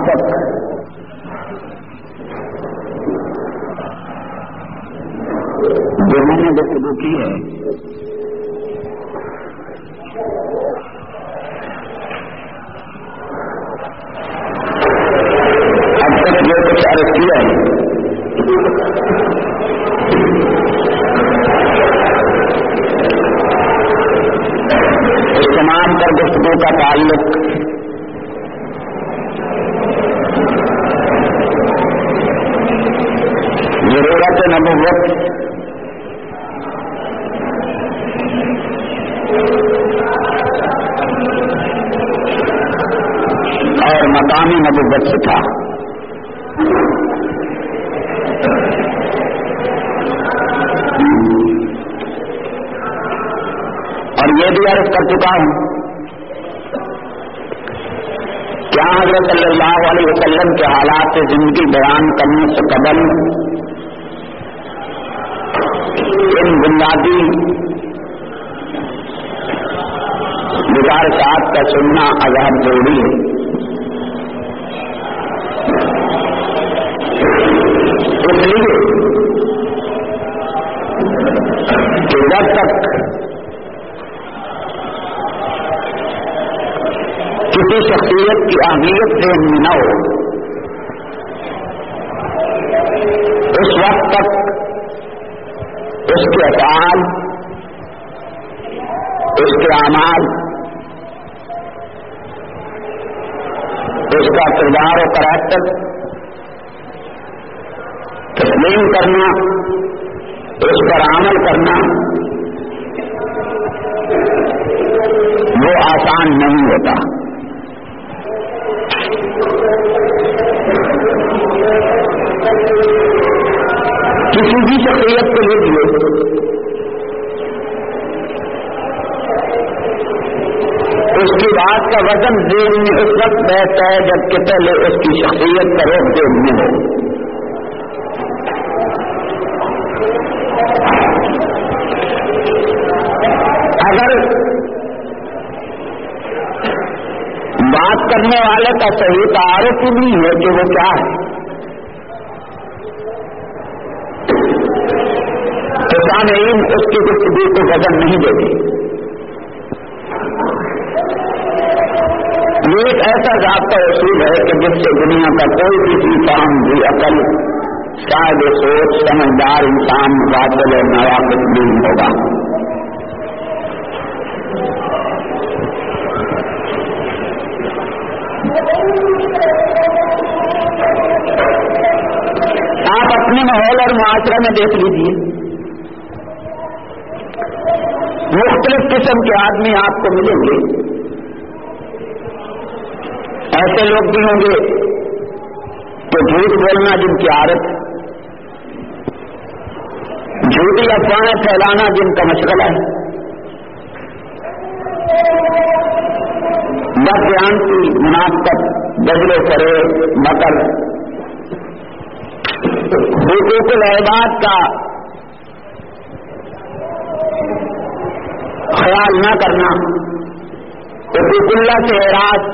تک جو میں نے گفتگو کی ہے اب تک جو کچھ عرض کیا ہے اس تمام پر گفتگو کا تعلق ضرورت نبوت اور مقامی نبوت سے تھا. اور یہ بھی عرض کر چکا ہوں کیا حضرت صلی اللہ علیہ وسلم کے حالات سے زندگی بیان کرنے سے قبل ان بنیادی گزارشات کا سننا ازحد ضروری ہے. اس لیے کہ جب تک کسی شخصیت کی اہمیت ذہن میں نہ ہو اس وقت تک اس کے افعال اس کے اعمال اس کا کردار و کریکٹر تسلیم کرنا اس پر عمل کرنا وہ آسان نہیں ہوتا. کسی بھی شخصیت کے لیے اس کی بات کا وزن ذہن میں اس وقت بیٹھتا ہے جبکہ پہلے اس کی شخصیت کا روح ذہن میں ہو. اگر بات کرنے والے کا صحیح تعارف ہی نہیں ہے کہ وہ کیا ہے تو سامعین اس کی گفتگو کو وزن نہیں دیتے. یہ ایک ایسا ضابطہ اصول ہے کہ جس سے دنیا کا کوئی کسی کام بھی عقل صاحب سوچ سمجھدار انسان مقابل اور نواقص نہیں ہوگا. آپ اپنے ماحول اور معاشرے میں دیکھ لیجیے مختلف قسم کے آدمی آپ کو ملیں گے. ایسے لوگ بھی ہوں گے کہ جھوٹ بولنا جن کی عادت جھوٹی افواہیں پھیلانا جن کا مشغلہ ہے بیان کی منافقت بدلے کرے مکر حقوق العباد کا خیال نہ کرنا حقوق اللہ سے اعراض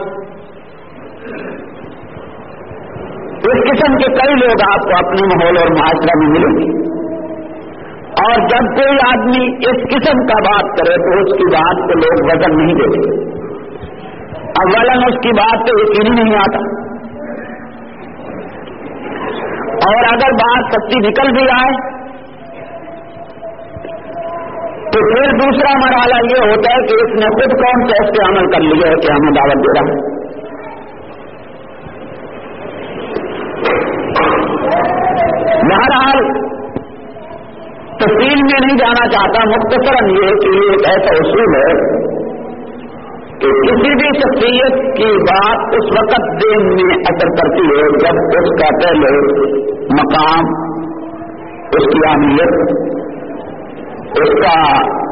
اس قسم کے کئی لوگ آپ کو اپنے ماحول اور معاشرہ میں ملیں گے. اور جب کوئی آدمی اس قسم کا بات کرے تو اس کی بات کو لوگ وزن نہیں دیتے. اولاً اس کی بات تو یقین ہی نہیں آتا اور اگر بات سچی نکل بھی آئے تو پھر دوسرا مرحلہ یہ ہوتا ہے کہ اس نے خود کون سے اس پہ عمل کر لیا ہے کہ ہمیں دعوت دے رہا ہے. بہرحال تفصیل میں نہیں جانا چاہتا. مختصراً یہ کہ یہ ایک ایسا اصول ہے کہ کسی بھی شخصیت کی بات اس وقت ذہن میں اثر کرتی ہے جب اس کا پہلے مقام اس کی اہمیت اس کا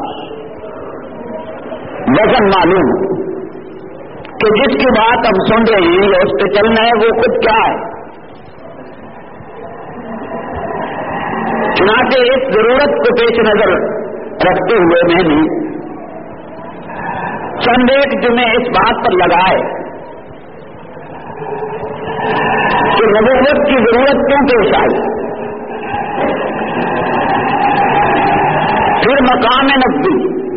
وزن معلوم کہ جس کی بات ہم سن رہے ہیں یا اس پہ چلنا ہے وہ خود کیا ہے. چنانچہ اس ضرورت کو پیش نظر رکھتے ہوئے میں نے چند ایک جمعے اس بات پر لگائے کہ نبوت کی ضرورت کیوں پیش آئی. پھر مقام نبوی،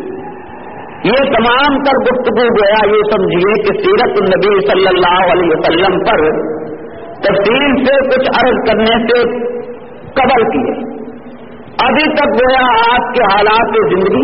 یہ تمام تر گفتگو گویا یہ سمجھیے کہ سیرت النبی صلی اللہ علیہ وسلم پر تفصیل سے کچھ عرض کرنے سے قبل کیے. ابھی تک گویا آپ کے حالات زندگی،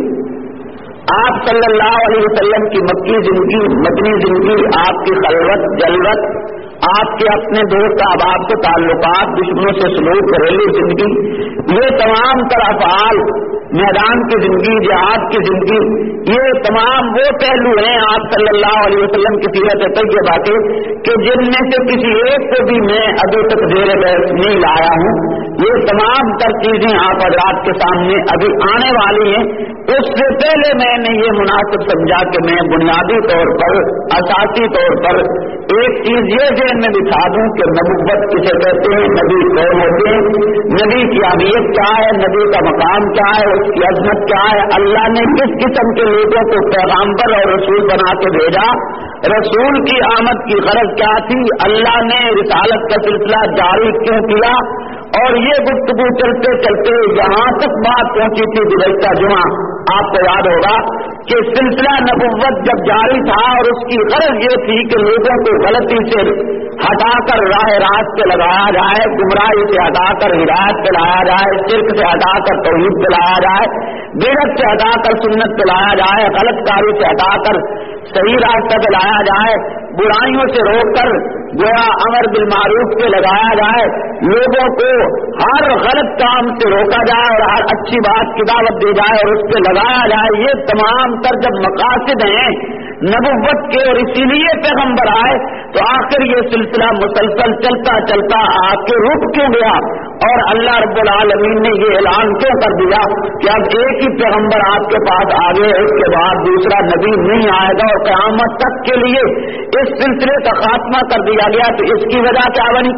آپ صلی اللہ علیہ وسلم کی مکی زندگی، مدنی زندگی، آپ کی خلوت جلوت، آپ کے اپنے دوست احباب سے تعلقات، دشمنوں سے سلوک، گھریلو زندگی، یہ تمام تر افعال، میدان کی زندگی، جہاد کی زندگی، یہ تمام وہ پہلو ہیں آپ صلی اللہ علیہ وسلم کی سیرت طیبہ کے کہ جن میں سے کسی ایک کو بھی میں ابھی تک زیر بحث نہیں لایا ہوں. یہ تمام تر چیزیں آپ حضرات کے سامنے ابھی آنے والی ہیں. اس سے پہلے میں نے یہ مناسب سمجھا کہ میں بنیادی طور پر، اساسی طور پر ایک چیز یہ ذہن میں بٹھا دوں کہ نبوت کسے کہتے ہیں، نبی کون ہوتے ہیں، نبی کی اہمیت کیا ہے، نبی کا مقام کیا ہے، اس کی عظمت کیا ہے، اللہ نے کس قسم کے لوگوں کو پیغمبر اور رسول بنا کے بھیجا، رسول کی آمد کی غرض کیا تھی، اللہ نے رسالت کا سلسلہ جاری کیوں کیا. اور یہ گفتگو چلتے چلتے یہاں تک بات پہنچی تھی گزشتہ جمعہ، آپ کو یاد ہوگا کہ سلسلہ نبوت جب جاری تھا اور اس کی غرض یہ تھی کہ لوگوں کو غلطی سے ہٹا کر راہ راست پہ لگایا جائے، گمراہی سے ہٹا کر ہدایت پہ لایا جائے، شرک سے ہٹا کر توحید پہ لایا جائے، بدعت سے ہٹا کر سنت پہ لایا جائے، غلط کاری سے ہٹا کر صحیح راستہ پہ لایا جائے، برائیوں سے روک کر گویا امر بالمعروف پہ لگایا جائے، لوگوں کو ہر غلط کام سے روکا جائے اور ہر اچھی بات کی دعوت دی جائے اور اس پہ لگایا جائے. یہ تمام تر جب مقاصد ہیں نبوت کے اور اسی لیے پیغمبر آئے تو آخر یہ سلسلہ مسلسل چلتا چلتا آپ کے رک کیوں گیا اور اللہ رب العالمین نے یہ اعلان کیوں کر دیا کہ اب ایک ہی پیغمبر آپ کے پاس آ گئے، اس کے بعد دوسرا نبی نہیں آئے گا اور قیامت تک کے لیے اس سلسلے کا خاتمہ کر دیا گیا. تو اس کی وجہ کیا بنی؟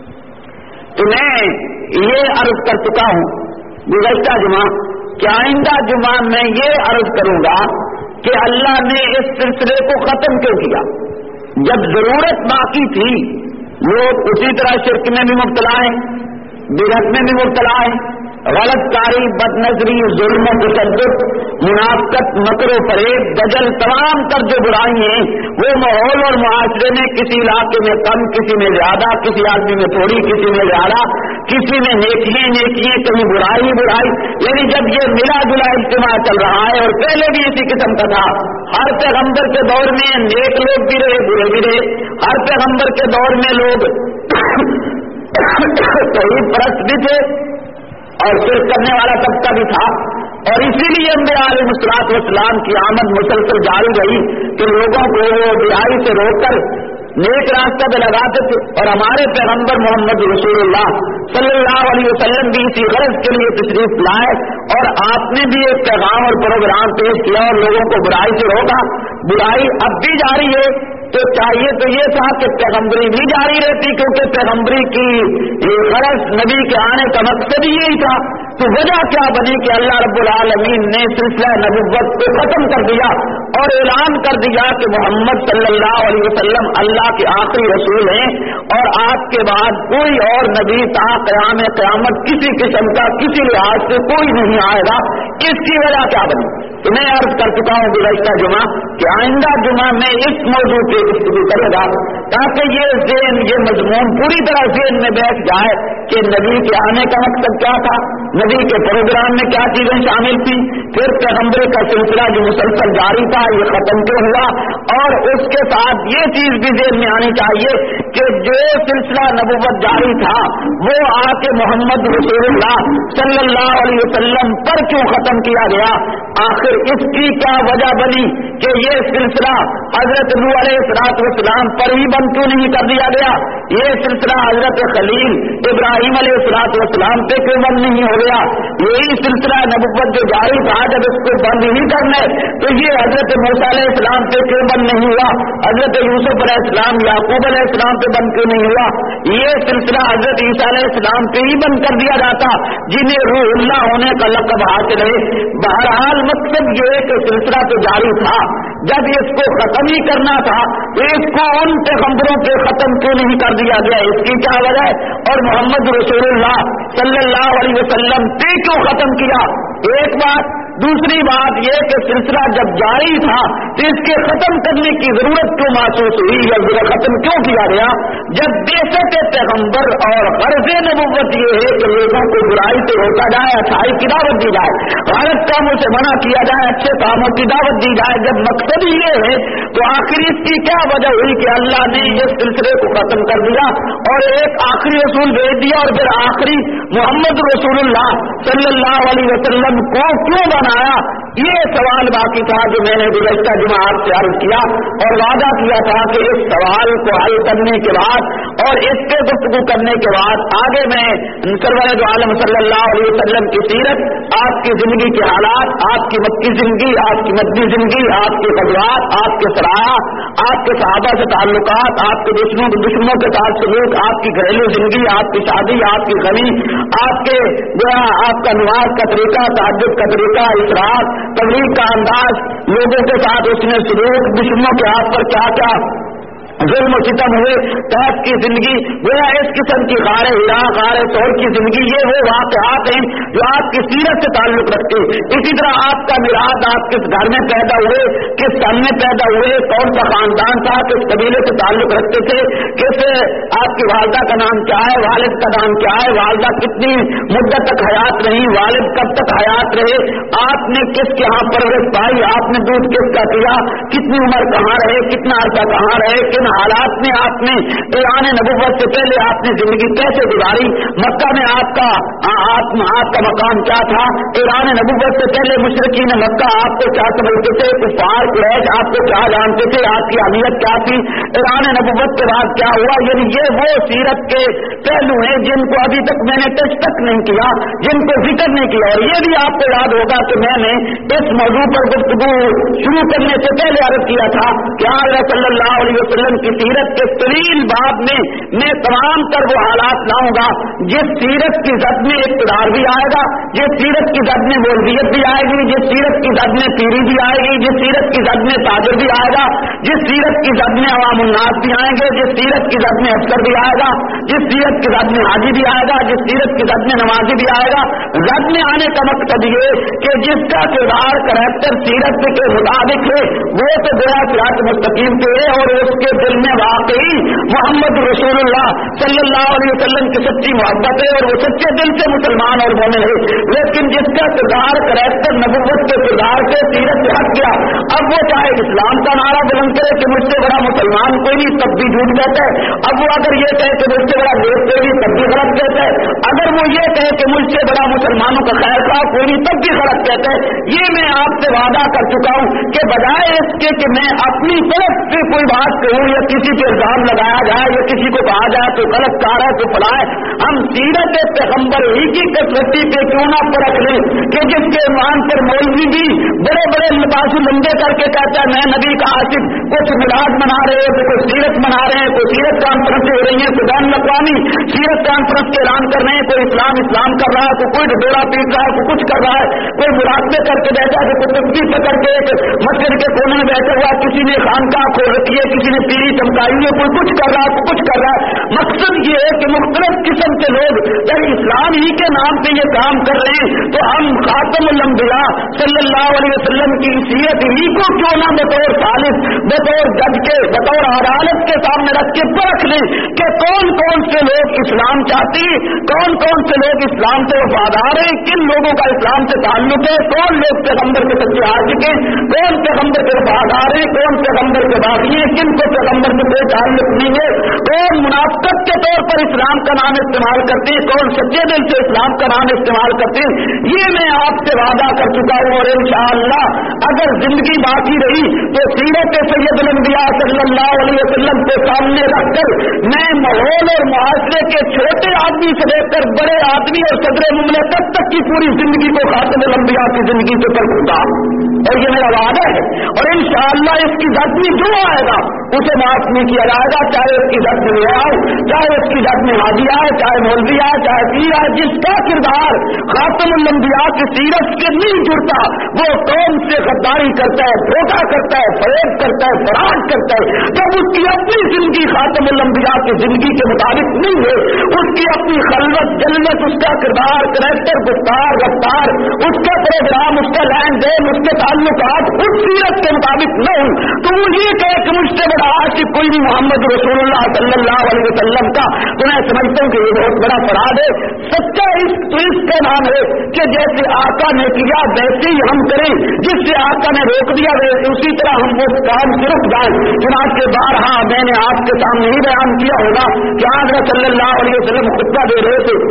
تو میں یہ عرض کر چکا ہوں گزشتہ جمعہ کہ آئندہ جمعہ میں یہ عرض کروں گا کہ اللہ نے اس سلسلے کو ختم کیوں کیا. جب ضرورت باقی تھی لوگ اسی طرح شرک میں بھی مبتلا ہیں، بدعت میں بھی مبتلا ہیں، غلط کاری، بد نظری، ظلم و تشدد، منافقت، مکر و فریب، دجل، تمام تر جو برائی ہیں وہ ماحول اور معاشرے میں کسی علاقے میں کم، کسی میں زیادہ، کسی آدمی میں تھوڑی، کسی میں زیادہ، کسی میں نیکیاں کہیں برائی. یعنی جب یہ ملا جلا اجتماع چل رہا ہے اور پہلے بھی اسی قسم کا تھا، ہر پیغمبر کے دور میں نیک لوگ بھی رہے، برے بھی رہے، ہر پیغمبر کے دور میں لوگ توحید پرست بھی تھے اور شرک کرنے والا طبقہ بھی تھا. اور اسی لیے انبیاء علیہ الصلوۃ والسلام کی آمد مسلسل جاری رہی کہ لوگوں کو برائی سے روک کر نیک راستہ پہ لگاتے تھے. اور ہمارے پیغمبر محمد رسول اللہ صلی اللہ علیہ وسلم بھی اسی غرض کے لیے تشریف لائے اور آپ نے بھی ایک پیغام اور پروگرام پیش کیا اور لوگوں کو برائی سے روکا. برائی اب بھی جاری ہے تو چاہیے تو یہ تھا کہ پیغمبری بھی جاری رہتی، کیونکہ پیغمبری کی غرض نبی کے آنے کا مقصد ہی یہی تھا. تو وجہ کیا بنی کہ اللہ رب العالمین نے سلسلہ نبوت کو ختم کر دیا اور اعلان کر دیا کہ محمد صلی اللہ علیہ وسلم اللہ کے آخری رسول ہیں اور آپ کے بعد کوئی اور نبی تا قیامت کسی قسم کا کسی لحاظ سے کوئی نہیں آئے گا. اس کی وجہ کیا بنی؟ تو میں عرض کر چکا ہوں گزشتہ جمعہ کہ آئندہ جمعہ میں اس موضوع پہ گفتگو کرے گا تاکہ یہ ذہن، یہ مضمون پوری طرح ذہن میں بیٹھ جائے کہ نبی کے آنے کا مقصد کیا تھا، نبی کے پروگرام میں کیا چیزیں شامل تھی، پھر پیغمبر کا سلسلہ جو مسلسل جاری تھا یہ ختم کیوں ہوا، اور اس کے ساتھ یہ چیز بھی ذہن میں آنی چاہیے کہ جو سلسلہ نبوت جاری تھا وہ آ کے محمد رسول اللہ صلی اللہ علیہ وسلم پر کیوں ختم کیا گیا. آخر اس کی کیا وجہ بنی کہ یہ سلسلہ حضرت نوح علیہ السلام پر ہی بند کیوں نہیں کر دیا گیا، یہ سلسلہ حضرت خلیل ابراہیم علیہ السلام پہ کیوں بند نہیں ہو گیا، یہی سلسلہ نبوت جو جاری تھا جب اس کو بند نہیں کرنے تو یہ حضرت موسیٰ علیہ السلام پہ کیوں بند نہیں ہوا، حضرت یوسف علیہ السلام، یعقوب علیہ السلام پہ بند کیوں نہیں ہوا، یہ سلسلہ حضرت عیسیٰ علیہ السلام پہ ہی بند کر دیا جاتا جنہیں روح اللہ ہونے کا لقب حاصل ہے. بہرحال مقصد یہ ہے کہ سلسلہ تو جاری تھا، جب اس کو ختم ختم ہی کرنا تھا تو اس کو ان پیغمبروں کے ختم کیوں نہیں کر دیا گیا؟ اس کی کیا وجہ ہے؟ اور محمد رسول اللہ صلی اللہ علیہ وسلم پہ کیوں ختم کیا؟ ایک بات. دوسری بات یہ کہ سلسلہ جب جاری تھا تو اس کے ختم کرنے کی ضرورت کیوں محسوس ہوئی یا ختم کیوں کیا گیا؟ جب بیسط پیغمبر اور غرض نبوت یہ ہے کہ لوگوں کو برائی سے روکا جائے، اچھائی کی دعوت دی جائے، غلط کاموں سے منع کیا جائے، اچھے کاموں کی دعوت دی جائے، جب مقصد ہی یہ ہے تو آخر اس کی کیا وجہ ہوئی کہ اللہ نے اس سلسلے کو ختم کر دیا اور ایک آخری رسول بھیج دیا اور پھر آخری محمد رسول اللہ صلی اللہ علیہ وسلم کو کیوں بنایا؟ یہ سوال باقی تھا جو میں نے گزشتہ جمعہ آپ سے عرض کیا اور وعدہ کیا تھا کہ اس سوال کو حل کرنے کے بعد اور اس پہ گفتگو کرنے کے بعد آگے میں سرور دو عالم صلی اللہ علیہ وسلم کی سیرت، آپ کی زندگی کے حالات، آپ کی مکی زندگی، آپ کی مدنی زندگی، آپ کے غزوات، آپ کے سرایا، آپ کے صحابہ سے تعلقات، آپ کے دشمنوں کے ساتھ سلوک، آپ کی گھریلو زندگی، آپ کی شادی، آپ کی غمی، آپ کے آپ کا نماز کا طریقہ، تہجد کا طریقہ، اسراف، تبلیغ کا انداز، لوگوں کے ساتھ اس نے سلوک، دشمنوں کے ہاتھ پر کیا کیا ظلم و ستم ہوئے، تحت کی زندگی، گویا اس قسم کی غار ہرا، غار ثور کی زندگی، یہ وہ واقعات ہیں جو آپ کی سیرت سے تعلق رکھتے. اسی طرح آپ کا میراث، آپ کس گھر میں پیدا ہوئے، کس سن میں پیدا ہوئے، کون سا خاندان تھا، کس قبیلے سے تعلق رکھتے تھے، کس آپ کی والدہ کا نام کیا ہے، والد کا نام کیا ہے، والدہ کتنی مدت تک حیات رہی، والد کب تک حیات رہے، آپ نے کس کے یہاں پرورش پائی، آپ نے دودھ کس کا پیا، کتنی عمر کہاں رہے، کتنا عرصہ کہاں رہے، کن حالات میں آپ نے اعلان نبوت سے پہلے آپ نے زندگی کیسے گزاری، مکہ میں آپ کا مقام کیا تھا، اعلان نبوت سے پہلے مشرکین مکہ آپ کو کیا سمجھتے تھے، کفار قریش آپ کو کیا جانتے تھے، آپ کی اہمیت کیا تھی، اعلان نبوت کے بعد کیا ہوا. یعنی یہ وہ سیرت کے پہلو ہیں جن کو ابھی تک میں نے ٹچ تک نہیں کیا، جن کو ذکر نہیں کیا. اور یہ بھی آپ کو یاد ہوگا کہ میں نے اس موضوع پر گفتگو شروع کرنے سے پہلے عرض کیا تھا کہ آج صلی اللہ علیہ وسلم کی سیرت کے طویل باب میں تمام تر وہ حالات لاؤں گا جس سیرت کی زد میں اقتدار بھی آئے گا، جس سیرت کی زد میں مولویت بھی آئے گی، جس سیرت کی زد میں پیری بھی آئے گی، جس سیرت کی زد میں تاجر بھی آئے گا، جس سیرت کی زد میں عوام الناس بھی آئیں گے، جس سیرت کی زد میں افسر بھی آئے گا، جس سیرت کی زد میں حاجی بھی آئے گا، جس سیرت کی زد میں نمازی بھی آئے گا. زد میں آنے کا مقصد یہ کہ جس کا کردار کریکٹر سیرت کے مطابق ہے وہ تو گویا صراط مستقیم پہ ہے اور اس کے دل میں واقعی محمد رسول اللہ صلی اللہ علیہ وسلم کی سچی محبت ہے اور وہ سچے دل سے مسلمان اور مومن ہے. لیکن جس کا کردار کریکٹر نبوت کے کردار سے سیرت سے ہٹ گیا، اب وہ چاہے اسلام کا نعرہ بلند کرے کہ مجھ سے بڑا مسلمان کوئی نہیں، تب بھی جھوٹ کہتا ہے. اب وہ اگر یہ کہے کہ مجھ سے بڑا دیش کوئی نہیں، تب بھی غلط کہتا ہے. اگر وہ یہ کہے کہ مجھ سے بڑا مسلمانوں کا خیر خواہ کوئی نہیں، تب بھی غلط کہتا ہے. یہ میں آپ سے وعدہ کر چکا ہوں کہ بجائے اس کے کہ میں اپنی طرف سے کوئی بات کہوں یا کسی پہ الزام لگایا جائے یا کسی کو کہا جائے تو غلط کار ہے تو فلاں ہے، ہم سیرت پیغمبر ہی کی کثرتی پہ کیوں نہ پرکھ لیں کہ جس کے عنوان پر مولوی بھی بڑے بڑے لباس لمبے کر کے کہتا ہے میں نبی کا عاشق، کچھ میلاد منا رہے ہیں، کوئی سیرت منا رہے ہیں، کوئی سیرت کانفرنس ہو رہی ہے، کوئی بین الاقوامی سیرت کانفرنس کے اعلان کر رہے ہیں، کوئی اسلام کر رہا ہے، کوئی ڈورا پیٹ رہا ہے، کوئی کچھ کر رہا ہے، کوئی مراقبے کر کے بیٹھا ہے، کوئی تصویر پکڑ کے ایک مسجد کے کونے میں بیٹھا ہوا، کسی نے خانقاہ کھول رکھی ہے، کسی نے پیری چمکائی ہے، کوئی کچھ کر رہا ہے، کوئی کچھ کر رہا ہے. مقصد یہ ہے کہ مختلف قسم کے لوگ جب اسلام ہی کے نام پہ یہ کام کر رہے ہیں تو ہم خاتم الانبیاء صلی اللہ علیہ وسلم کی سیرت ہی کو کیوں نہ بطور ثالث، بطور جج کے، بطور عدالت کے سامنے رکھ کے پرکھ لیں کہ کون کون سے لوگ اسلام چاہتے ہیں، کون کون سے لوگ اسلام سے وفادار ہیں، کن لوگوں کا اسلام سے تعلق ہے، کون لوگ پیغمبر کے سچے عاشق ہیں، کون پیغمبر کے وفادار ہیں، کون پیغمبر کے باغی ہیں، کن کو پیغمبر سے کوئی تعلق نہیں ہے، کون منافقت کے طور پر اسلام کا نام استعمال کرتے ہیں، کون سچے دل سے اسلام کا نام استعمال کرتے ہیں. یہ میں آپ سے وعدہ کر چکا ہوں اور انشاءاللہ اگر زندگی باقی رہی تو سیرت سید الانبیاء اللہ صلی اللہ علیہ وسلم کو سامنے رکھ کر میں ماحول اور معاشرے کے چھوٹے آدمی سے لے کر بڑے آدمی اور صدر مملکت تک کی پوری زندگی کو خاتم الانبیاء کی زندگی سے کر دوں گا، اور یہ میرا وعدہ ہے، اور انشاءاللہ اس کی ذات میں جو آئے گا اسے معاف نہیں کیا جائے گا، چاہے اس کی ذات میں آئے، چاہے اس کی ذات میں حاجی آئے، چاہے مولوی آئے، چاہے پیر آئے، جس کا کردار خاتم الانبیاء کی سیرت سے نہیں جڑتا وہ قوم سے غداری کرتا ہے، دھوکہ کرتا ہے، فریب کرتا ہے، فراڈ کرتا ہے۔ جب اس کی اپنی زندگی خاتم الانبیاء کی زندگی کے مطابق نہیں ہے، اس کی اپنی خلوت جلوت، اس کا کردار، کریکٹر، گفتار، رفتار، اس کا پروگرام، اس کا لین دین، اس کے تعلقات خود سیرت کے مطابق نہ ہوں تو وہ یہ کہے کہ مجھ سے بڑا عاشق کوئی بھی محمد رسول اللہ صلی اللہ علیہ وسلم کا، تو میں سمجھتا ہوں کہ یہ بہت بڑا فراد ہے۔ سچا عشق تو اس کا نام ہے کہ جیسے آقا نے کیا ویسے ہی ہم کریں، جس سے آقا نے روک دیا اسی طرح ہم وہ کام سے رک جائیں۔ چنانچہ بارہا میں نے آپ کے سامنے ہی بیان کیا ہوگا کہ حضرت صلی اللہ علیہ وسلم خطبہ دے رہے تھے،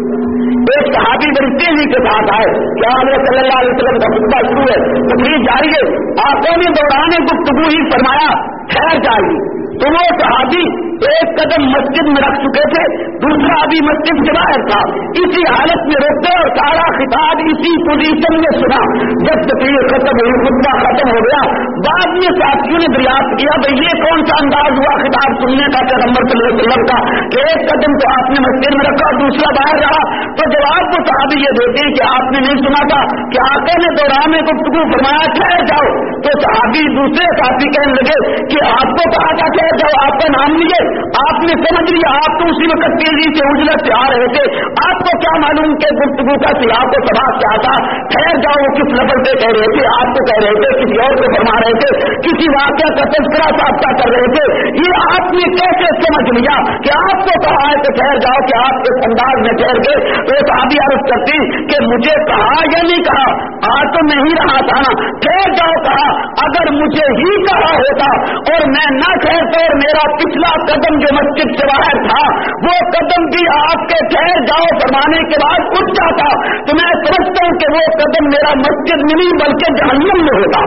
ایک صحابی بڑی تیزی کے ساتھ آئے کہ حضرت صلی اللہ علیہ وسلم کا خطبہ شروع ہے، تقریر جاری ہے، آقا نے دوران گفتگو ہی فرمایا ٹھہر جائیے، تو وہ صحابی ایک قدم مسجد میں رکھ چکے تھے، دوسرا ابھی مسجد کے باہر تھا، اسی حالت میں رک گئے اور سارا خطاب اسی پوزیشن میں سنا۔ جب تقریر ختم ہوئی، خطبہ ختم ہو گیا، بعد میں ساتھیوں نے دریافت کیا بھائی یہ کون سا انداز ہوا خطاب سننے کا پیغمبر صلی اللہ علیہ وسلم کا کہ ایک قدم تو آپ نے مسجد میں رکھا اور دوسرا باہر رہا؟ تو جواب کو صحابی یہ دیتے ہیں کہ آپ نے نہیں سنا تھا کہ آقا نے دوران گفتگو فرمایا ٹھہر جاؤ، تو صحابی دوسرے ساتھی کہنے لگے کہ آپ کو کہا تھا ٹھہر جاؤ، آپ کا نام لیے، آپ نے سمجھ لیا، آپ تو اسی وقت تیزی سے اجلت سے آ رہے تھے، آپ کو کیا معلوم کہ گفتگو کا سیاق و سباق کیا تھا؟ ٹھہر جاؤ وہ کس لفظ سے کہہ رہے تھے؟ آپ کو کہہ رہے تھے، کسی اور کو فرما رہے تھے، کسی واقعہ کا تذکرہ ضابطہ کر رہے تھے، یہ آپ نے کیسے سمجھ لیا کہ آپ کو کہا ہے کہ ٹھہر جاؤ کہ آپ اس انداز میں ٹھہر گئے؟ تو صحابی عرض کرتی کہ مجھے کہا یا نہیں کہا، آ تو نہیں رہا تھا نا، ٹھہر جاؤ کہا، اگر مجھے ہی کہا ہوتا اور میں نہ ٹھہرتا اور میرا پچھلا قدم جو مسجد سے باہر تھا وہ قدم بھی آپ کے ٹھہر جاؤ فرمانے کے بعد اٹھ جاتا تو میں سمجھتا ہوں کہ وہ قدم میرا مسجد میں نہیں بلکہ جہنم میں ہوتا۔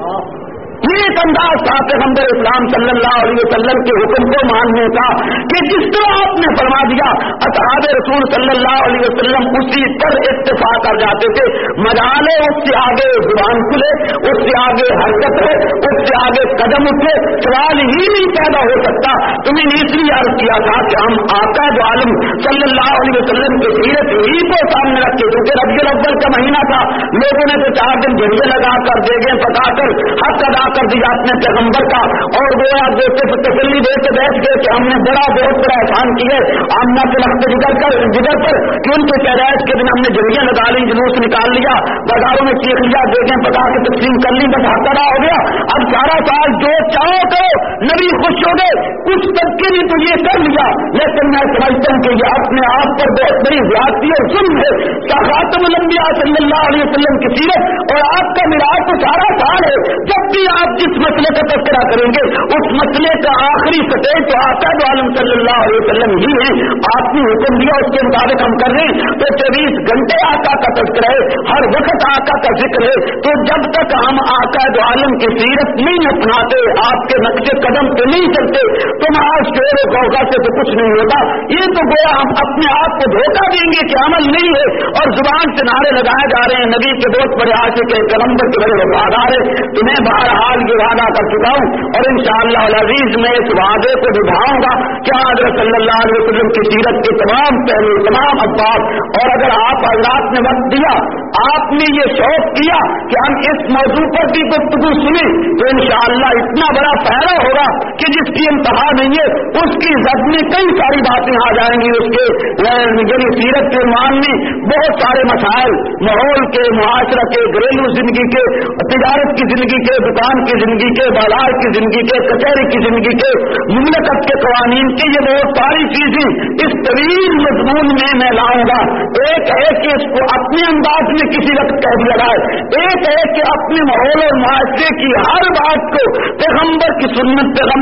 یہ ایک انداز تھا پیغمبر اسلام صلی اللہ علیہ وسلم کے حکم کو ماننے کا کہ جس طرح آپ نے فرما دیا اصحاب رسول صلی اللہ علیہ وسلم اسی پر اتفاق کر جاتے تھے، مجالے اس سے آگے زبان کھلے، اس سے آگے حرکت ہے، اس سے آگے قدم اٹھے، سوال ہی نہیں پیدا ہو سکتا۔ تمہیں نے اس لیے عرض کیا تھا کہ ہم آقا دو عالم صلی اللہ علیہ وسلم کی سیرت ہی کو سامنے رکھے، کیونکہ ربیع الاول کا مہینہ تھا، لوگوں نے تو 4 دن جھڑیاں لگا کر دیگیں پکا کر حق ادا کر دیا اپنے پیغمبر کا، اور گویا صرف تسلی دے کے بیٹھ گئے کہ ہم نے بہت بڑا احسان کیا ہے آمنا کے وقت جگر پر کہ ان کے پیدائش کے دن ہم نے جھڑیاں لگا لی، جلوس نکال لیا، بازاروں میں چیخ لیا، دیگیں پکا کے تقسیم کر لی، بس حق ادا ہو گیا، اب سارا سال جو چاہو کرو، نبی خوش ہو گئے، کچھ طبقے نے تو یہ کر لیا، لیکن میں سمجھتا ہوں کہ یہ اپنے آپ پر بہت بڑی زیادتی اور ظلم ہے۔ خاتم الانبیاء صلی اللہ علیہ وسلم کی سیرت اور آپ کا میراث تو سارا سال ہے، جب بھی آپ جس مسئلے کا تذکرہ کریں گے اس مسئلے کا آخری سطح تو آقا دو عالم صلی اللہ علیہ وسلم ہی ہے، آپ نے حکم دیا اس کے مطابق ہم کر رہے ہیں، تو 24 گھنٹے آقا کا تذکرہ ہے، ہر وقت آقا کا ذکر ہے، تو جب تک ہم آقا دو عالم کی سیرت نہیں اپناتے، آپ کے نقش قدم پہ نہیں چلتے، تو محاذ شعر و غوغا سے تو کچھ نہیں ہوتا۔ یہ تو گویا ہم اپنے آپ کو دھوکہ دیں گے کہ عمل نہیں ہے اور زبان سے نعرے لگائے جا رہے ہیں، نبی کے بہت بڑے عاشق ہیں، پیغمبر کے بڑے وفادار ہیں، تمہیں بہرحال یہ وعدہ کر چکا ہوں اور انشاءاللہ العزیز میں اس وعدے کو نبھاؤں گا کہ حضرت صلی اللہ علیہ وسلم کی سیرت کے تمام پہلو، تمام ابواب، اور اگر آپ حضرات نے وقت دیا، آپ نے یہ شوق کیا کہ ہم اس موضوع پر بھی گفتگو سنیں، تو انشاءاللہ اتنا بڑا پہرا ہوگا کہ جس کی انتہا نہیں ہے، اس کی زد میں کئی ساری باتیں آ جائیں گی، اس کے یعنی سیرت کے عنوان میں بہت سارے مسائل، ماحول کے، معاشرہ کے، گھریلو زندگی کے، تجارت کی زندگی کے، دکان کی زندگی کے، بازار کی زندگی کے، کچہری کی زندگی کے، مملکت کے قوانین کے، یہ بہت ساری چیزیں اس طویل مضمون میں لاؤں گا۔ ایک ہے کہ اس کو اپنے انداز میں کسی وقت کہہ دیا جائے، ایک ہے کہ اپنے ماحول اور معاشرے کی ہر بات کو پیغمبر کی سنت، پیغمبر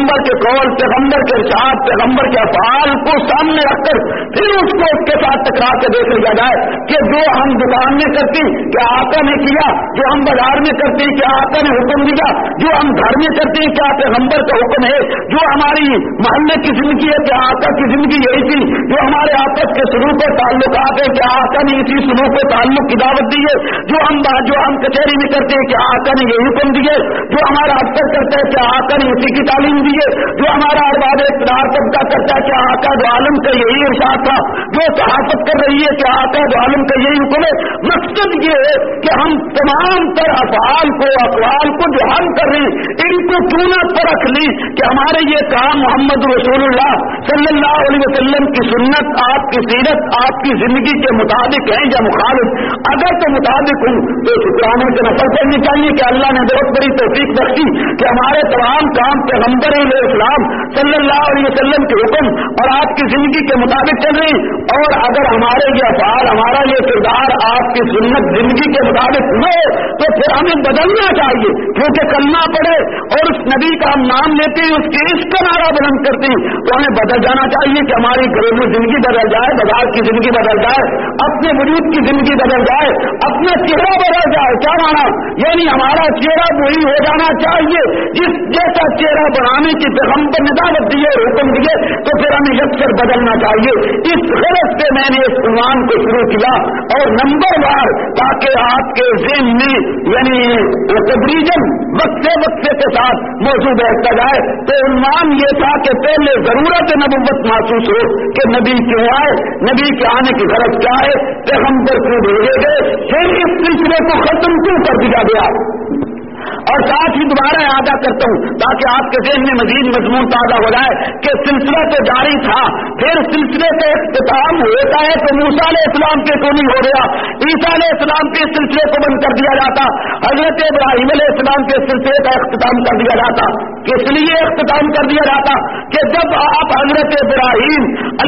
पैगंबर के कौल, पैगंबर के इरशाद, पैगंबर के अफआल को सामने रखकर फिर उसको उसके साथ टकरा के देख लिया जाए कि जो हम दुकान में करते क्या आका ने किया, जो हम बाजार में करते क्या आका ने हुक्म दिया, जो हम घर में करते हैं क्या पैगंबर का हुक्म है, जो हमारी मोहल्ले की जिंदगी है क्या आका की जिंदगी यही थी, जो हमारे आपस के सलूक और ताल्लुकात है क्या आका ने इसी सलूक और ताल्लुक की दावत दी है, जो हम कचहरी में करते हैं क्या आका ने यही हुक्म दिए, जो हमारा अफसर करता है क्या आका ने इसी की तालीम दी है, जो हमारा अरबाब इक़्तिदार तबका करता है क्या आका दो आलम का यही इरशाद था, जो सहाफत कर रही है क्या आका दो आलम का यही हुक्म है। मकसद ये है कि हम तमाम तर अफ़आल को, अक़वाल को जो हम कर रहे हैं इनको क्यों न परख ली कि हमारे ये काम मोहम्मद रसूलुल्लाह सल्लल्लाहु अलैहि वसल्लम की सुन्नत, आपकी सीरत, आपकी जिंदगी के मुताबिक है या मुखालिफ। अगर तो मुताबिक हूँ तो शुक्राने से नफल करनी चाहिए कि अल्लाह ने बहुत बड़ी तौफीक बख्शी कि हमारे तमाम काम पैगंबर इस्लाम सल्लल्लाहु अलैहि वसल्लम के हुक्म और आपकी जिंदगी के मुताबिक चल रही। और अगर हमारे ये अफ़आल, हमारा ये किरदार आपकी सुन्नत जिंदगी के मुताबिक न हो तो फिर हमें बदलना चाहिए, क्योंकि कलमा पढ़े और उस नबी का हम नाम लेते हैं, उसके इश्क का नारा बुलंद करते हैं तो हमें बदल जाना चाहिए कि हमारी घरेलू जिंदगी बदल जाए, बाजार की जिंदगी बदल जाए, अपने वजूद की जिंदगी बदल जाए, अपना चेहरा बदल जाए। क्या माना? यानी हमारा चेहरा वही हो जाना चाहिए जिस जैसा चेहरा बनाने की पैगंबर ने दावत दी है, हुक्म दिए, तो फिर हमें यकसर बदलना चाहिए। इस गरज से मैंने इस उन्वान को शुरू किया और नंबर वार, ताकि आपके ज़हन में यानी तदरीजन वक्फे के साथ मौजूद बैठता जाए। तो उन्वान ये था कि पहले जरूरत नबुव्वत महसूस हो कि नबी क्यों आए, नबी के आने की गरज क्या है, पैगंबर क्यों भेजे गए, फिर इस सिलसिले को खत्म क्यों कर दिया गया। और साथ ही दोबारा यादा करता हूं ताकि आपके ज़हन में मजीद मजमून ताजा हो जाए कि सिलसिला तो जारी था, फिर सिलसिले का इख्तिताम होता है तो मूसा अलैहिस्सलाम के को नहीं हो गया, ईसा अलैहिस्सलाम के सिलसिले को बंद कर दिया जाता, हजरत इब्राहीम अलैहिस्सलाम के सिलसिले का इख्तिताम कर दिया जाता। किस लिए इख्तिताम कर दिया जाता कि जब आप हजरत इब्राहीम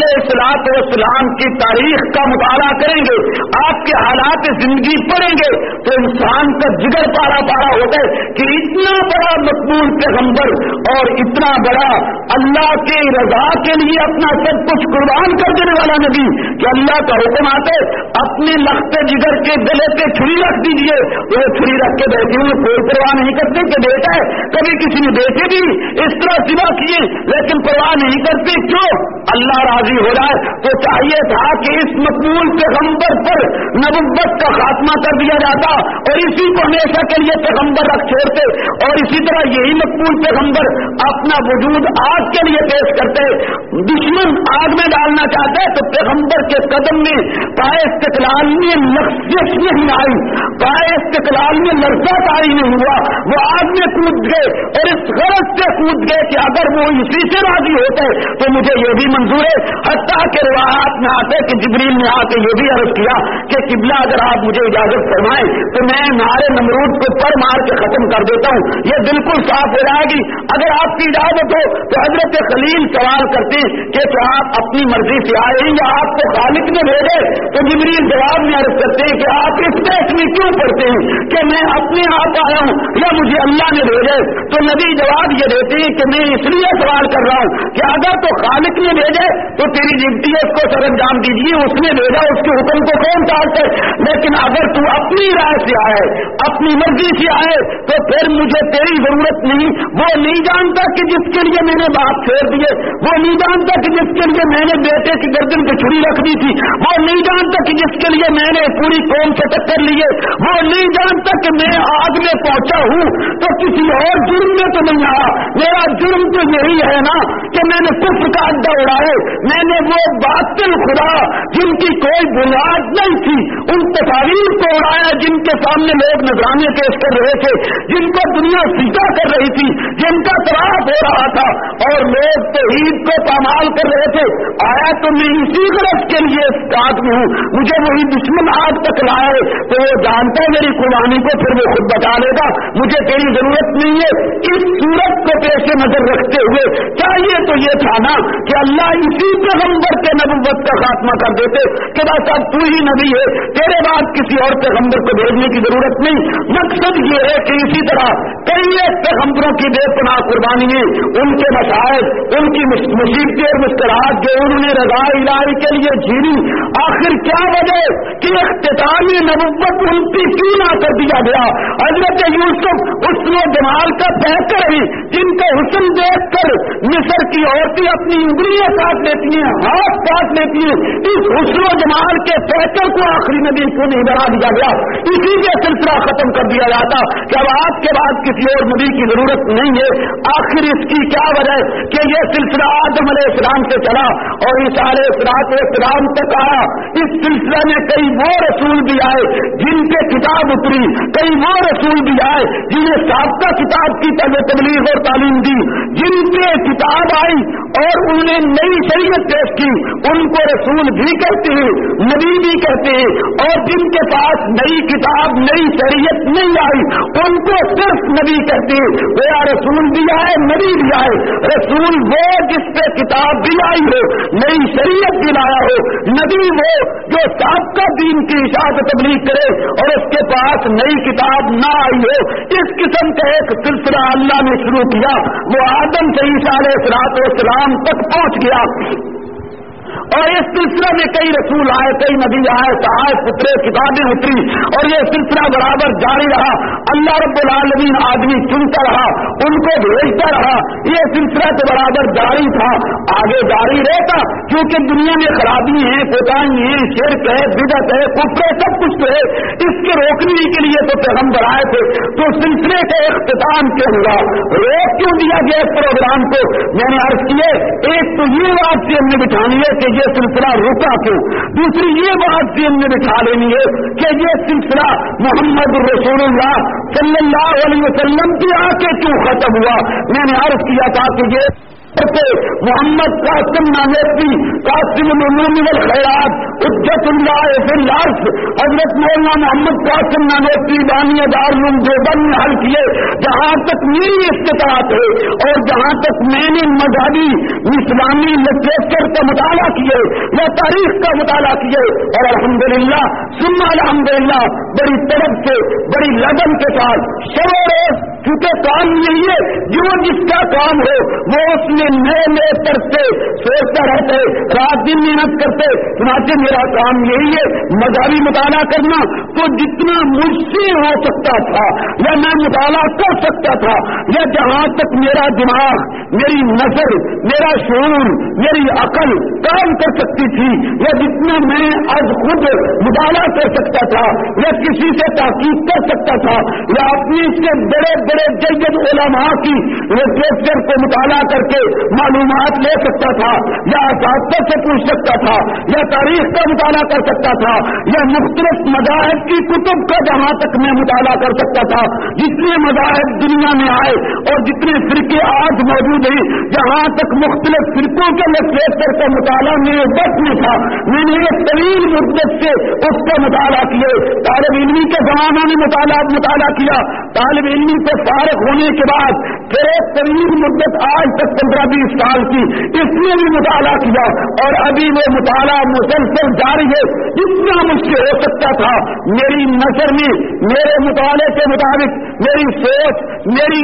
अलैहिस्सलाम की तारीख का मुताला करेंगे, आपके हालात जिंदगी पढ़ेंगे तो इंसान का जिगर पारा पारा होता है कि इतना बड़ा मकबूल पैगंबर और इतना बड़ा अल्लाह के रजा के लिए अपना सब कुछ कुर्बान कर देने वाला नबी कि अल्लाह का हुक्म आते अपने लखते जिगर के गले पे छुरी रख दीजिए, वो छुरी रख के बैठे हुए कोई परवाह नहीं करते कि बेटा है। कभी किसी ने देखे भी इस तरह सिवा किए लेकिन परवाह नहीं करते, क्यों? अल्लाह राजी हो जाए। तो चाहिए था कि इस मकबूल पैगंबर पर नबुव्वत का खात्मा कर दिया जाता और इसी को हमेशा के लिए पैगंबर रख छोड़ते, और इसी तरह यही मकबूल पैगंबर अपना वजूद आग के लिए पेश करते। दुश्मन आग में डालना चाहते तो पैगंबर के कदम में पाए इस्तिकलाल में लफ्ज़ नहीं आई, पाए इस्तिकलाल में लर्जा तारी नहीं हुआ, वो आग में कूद गए और इस गरज से कूद गए कि अगर वो इसी से राजी होते तो मुझे ये भी मंजूर है। हत्ता के रिवायात में आते कि जिब्रील ने आके ये भी अर्ज किया कि किबला अगर आप मुझे इजाजत फरमाएं तो मैं नारे नमरूद को पर मार के खत्म कर देता हूं, ये बिल्कुल साफ हो जाएगी। अगर आपकी इजाजत हो तो हजरत खलील सवाल करते कि क्या आप अपनी मर्जी से आए हैं या आपको खालिक ने भेजे, तो जिब्रील जवाब में अर्ज करते हैं कि आप इस देश में क्यों पढ़ते हैं कि मैं अपने आप आया हूं या मुझे अल्लाह ने भेजे। तो नबी जवाब ये देते हैं कि मैं इसलिए सवाल कर रहा हूं कि अगर तो खालिक ने भेजे तो तेरी ड्यूटी है उसको सरंजाम दीजिए, उसने भेजा उसके हुक्म को कौन टालते, लेकिन अगर तू अपनी राय से आए, अपनी मर्जी से आए तो फिर मुझे तेरी जरूरत नहीं। वो नहीं जानता कि जिसके लिए मैंने बात छोड़ दिए, वो नहीं जानता कि जिसके लिए मैंने बेटे की गर्दन पे छुरी रख दी थी, वो नहीं जानता कि जिसके लिए मैंने पूरी कौम से टक्कर लिए, वो नहीं जानता कि मैं आग में पहुंचा हूं तो किसी और जुर्म में तो नहीं आया। मेरा जुर्म तो यही है ना कि मैंने कुफ्र का अड्डा उड़ाए, मैंने वो बातिल खुदा जिनकी कोई बुनियाद नहीं थी उन तस्वीर को उड़ाया जिनके सामने लोग नजराने पेश कर रहे थे, जिनको दुनिया सीधा कर रही थी, जिनका तराफ हो रहा था और लोग तौहीद को पामाल कर रहे थे। आया तो मैं इसी गरज के लिए आग में हूं, मुझे वही दुश्मन आग तक लाए तो वो जानता है मेरी कुर्बानी को, फिर वो खुद बचा लेगा, मुझे तेरी जरूरत नहीं है। इस सूरत को पेश नजर رکھتے ہوئے چاہیے تو یہ تھا نا کہ اللہ اسی پیغمبر کے نبوت کا خاتمہ کر دیتے کہ بس اب تو ہی نبی ہے، تیرے بعد کسی اور پیغمبر کو بھیجنے کی ضرورت نہیں۔ مقصد یہ ہے کہ اسی طرح کئی ایک پیغمبروں کی بے پناہ قربانی، ان کے مشاہد، ان کی مصیبتیں اور مشکلات جو انہوں نے رضا الہی کے لیے جھیلی، آخر کیا وجہ کہ اختتامی نبوت ان کی کیوں نہ کر دیا گیا؟ حضرت یوسف حسن و جمال کا بہتر ہی، جن کا حسن دیکھ کر مصر کی عورتیں اپنی انگلیاں کاٹ لیتی ہیں، ہاتھ کاٹ لیتی ہیں، اس حسن و جمال کے بہتر کو آخری نبی کیوں نہیں بنا دیا گیا؟ اسی کا سلسلہ ختم کر دیا جاتا کہ اب آپ کے بعد کسی اور نبی کی ضرورت نہیں ہے۔ آخر اس کی کیا وجہ کہ یہ سلسلہ آدم علیہ السلام سے چلا اور عیسیٰ علیہ السلام تک آیا۔ اس سلسلے میں کئی وہ رسول بھی آئے جن کے کتاب اتری، کئی وہ رسول بھی آئے جنہیں سابقہ کتاب کی تبلیغ اور تعلیم دی، جن کے کتاب آئی اور انہوں نے نئی شریعت پیش کی، ان کو رسول بھی کہتے ہیں، نبی بھی کہتے ہیں، اور جن کے پاس نئی کتاب نئی شریعت نہیں آئی ان کو صرف نبی کہتے ہیں۔ وہ رسول بھی آئے نبی بھی آئے، رسول وہ جس پہ کتاب بھی آئی ہو، نئی شریعت بھی لایا ہو، نبی وہ جو سابقہ دین کی اشاعت تبلیغ کرے اور اس کے پاس نئی کتاب نہ آئی ہو۔ اس قسم کا ایک سلسلہ اللہ نے شروع کیا، وہ آدم سے عیسیٰ علیہ السلام تک پہنچ گیا، اور اس سلسلے میں کئی رسول آئے، کئی نبی آئے، صحائف اترے، کتابیں اتری، اور یہ سلسلہ برابر جاری رہا۔ اللہ رب العالمین آدمی چنتا رہا، ان کو بھیجتا رہا، یہ سلسلہ تو برابر جاری تھا، آگے جاری رہتا، کیونکہ دنیا میں خرابی ہیں، کوتاہی ہیں، شرک ہے، بدعت ہے، کفر ہے، سب کچھ تو ہے۔ اس کے روکنے کے لیے تو پیغمبر آئے تھے، تو سلسلے کا اختتام کیوں ہوا؟ روک کیوں دیا گیا اس پروگرام کو؟ میں نے عرض کیے، ایک تو یہ بات سے ہم نے بٹھانی ہے کہ یہ سلسلہ رکا کیوں، دوسری یہ بات بھی ہم نے بٹھا لینی ہے کہ یہ سلسلہ محمد رسول اللہ صلی اللہ علیہ وسلم کی آ کے کیوں ختم ہوا؟ میں نے عرض کیا تھا کہ یہ محمد قاسم نانوتوی قاسم العلوم والخیرات حجت اللہ فی الارض حضرت مولانا محمد قاسم نانوتوی بانی دارالعلوم دیوبند نے حل کیے۔ جہاں تک میری استطاعت ہے اور جہاں تک میں نے مذہبی اسلامی لٹریچر کا مطالعہ کیے یا تاریخ کا مطالعہ کیے، اور الحمدللہ ثم الحمدللہ بڑی طلب سے بڑی لگن کے ساتھ شب و روز، کیونکہ کام یہی ہے جو جس کا کام ہو وہ اس میں نئے نئے طرح سوچتا رہتے، رات دن محنت کرتے۔ چنانچہ میرا کام یہی ہے مذہبی مطالعہ کرنا، تو جتنا مجھ سے ہو سکتا تھا یا میں مطالعہ کر سکتا تھا، یا جہاں تک میرا دماغ، میری نظر، میرا شعور، میری عقل کام کر سکتی تھی، یا جتنا میں آج خود مطالعہ کر سکتا تھا یا کسی سے تحقیق کر سکتا تھا، یا اپنی سے بڑے بڑے جید علماء کی لٹریچر کو مطالعہ کر کے معلومات لے سکتا تھا، یا اساتذہ سے پوچھ سکتا تھا، یا تاریخ کا مطالعہ کر سکتا تھا، یا مختلف مذاہب کی کتب کا جہاں تک میں مطالعہ کر سکتا تھا، جتنے مذاہب دنیا میں آئے اور جتنے فرقے آج موجود ہیں، جہاں تک مختلف فرقوں کے لٹریچر کا مطالعہ میرے بس میں تھا، میں نے ایک طویل مدت سے اس کا مطالعہ کیے۔ طالب علمی کے زمانہ میں مطالعہ کیا، طالب علمی سے فارغ ہونے کے بعد پھر ایک طویل مدت آج تک 15-20 سال کی اس میں بھی مطالعہ کیا، اور ابھی وہ مطالعہ مسلسل جاری ہے۔ جتنا مجھ سے ہو سکتا تھا میری نظر میں، میرے مطالعے کے مطابق، میری سوچ، میری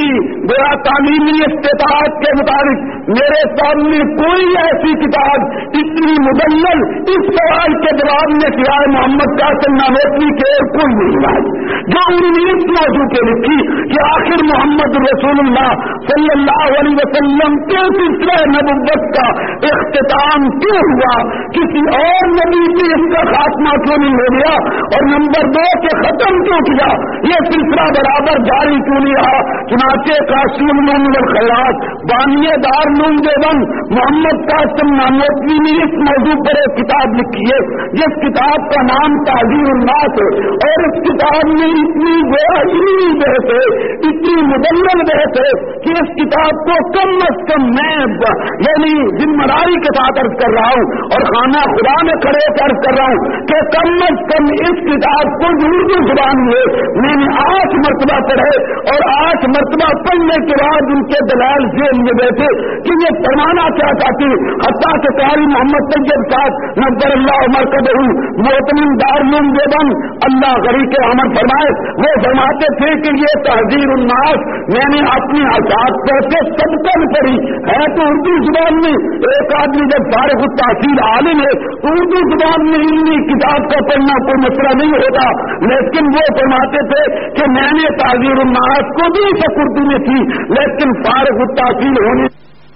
تعلیمی استطاعت کے مطابق میرے سامنے کوئی ایسی کتاب اتنی مدلل اس سوال کے جواب میں سوائے محمد قاسم نانوتوی کے اور کوئی نہیں آئی، جو انہوں نے اس موضوع کے لکھی کہ آخر محمد رسول اللہ صلی اللہ علیہ وسلم کے سلسلہ نبوت کا اختتام کیوں ہوا، کسی اور نبی سے اس کا خاتمہ کیوں نہیں ہو گیا، اور نمبر 2 کہ ختم کیوں کیا، یہ سلسلہ برابر جاری کیوں نہیں رہا۔ چنانچہ قاسم العلوم والخیرات بانی دارالعلوم دیوبند محمد قاسم نانوتوی نے اس موضوع پر ایک کتاب لکھی ہے، جس کتاب کا نام تعظیم الناس ہے، اور اس کتاب میں اتنی علمی بحث ہے، اتنی مدلل بحث ہے کہ اس کتاب کو کم از کم میں یعنی ذمہ داری کے ساتھ عرض کر رہا ہوں اور خانہ خدا میں کھڑے ہو کر عرض کر رہا ہوں کہ کم از کم اس کتاب کو اردو زبان میں میں نے 8 مرتبہ پڑھے اور 8 مرتبہ پڑھنے کے بعد ان کے دلائل ذہن میں بیٹھے کہ یہ فرمانا کیا چاہتی، حتیٰ کہ قاری محمد طیب صاحب نبر اللہ مرکزہ محتمم دارالعلوم دیوبند اللہ غری کے عمل فرمائے، وہ فرماتے تھے کہ یہ تحذیر الناس میں نے اپنی آزاد کر کے سب کر پڑھی ہے تو اردو زبان میں ایک آدمی جب فارغ التحصیل عالم ہے تو اردو زبان میں علمی کتاب کا پڑھنا کوئی مسئلہ نہیں ہوتا، لیکن وہ فرماتے تھے کہ میں نے تحذیر الناس کو بھی سب اردو میں تھی لیکن فارغ التحصیل ہونے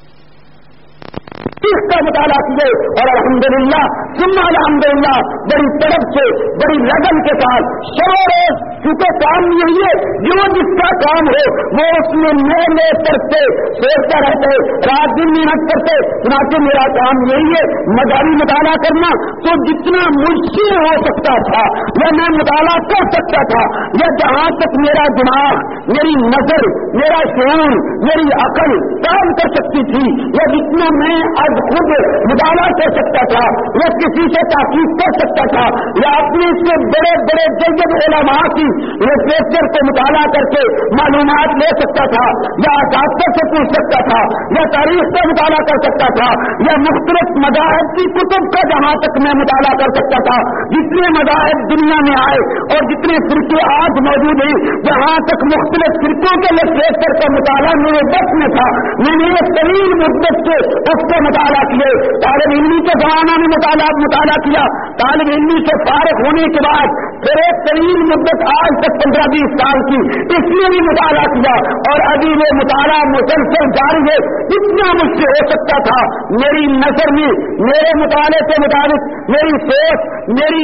اس کا مطالعہ کیے اور الحمدللہ ثم الحمدللہ بڑی طرف سے بڑی لگن کے ساتھ شب و روز کیونکہ کام یہی ہے جو جس کا کام ہو وہ اس میں نئے نئے کرتے سوچتا رہتے رات دن محنت کرتے، چنانچہ میرا کام یہی ہے مداری مطالعہ کرنا، تو جتنا مجھ سے ہو سکتا تھا یا میں مطالعہ کر سکتا تھا یا جہاں تک میرا دماغ میری نظر میرا شعور میری عقل کام کر سکتی تھی یا جتنا میں خود مطالعہ کر سکتا تھا یا کسی سے تحقیق کر سکتا تھا یا اپنے سے بڑے بڑے جلد علماء کی لٹریچر کو مطالعہ کر کے معلومات لے سکتا تھا یا اساتذہ سے پوچھ سکتا تھا یا تاریخ کا مطالعہ کر سکتا تھا یا مختلف مذاہب کی کتب کا جہاں تک میں مطالعہ کر سکتا تھا، جتنے مذاہب دنیا میں آئے اور جتنے فرقے آج موجود ہیں جہاں تک مختلف فرقوں کے لٹریچر کا مطالعہ میرے بس میں تھا میں نے ایک طویل مدت سے اس کا مطالعہ کیے، طالب علمی کے زمانہ میں مطالعہ کیا، طالب علمی سے فارغ ہونے کے بعد پھر ایک طویل مدت آج تک 15-20 سال کی اس لیے بھی مطالعہ کیا اور ابھی وہ مطالعہ مسلسل جاری ہے، جتنا مجھ سے ہو سکتا تھا میری نظر میں میرے مطالعے کے مطابق میری سوچ میری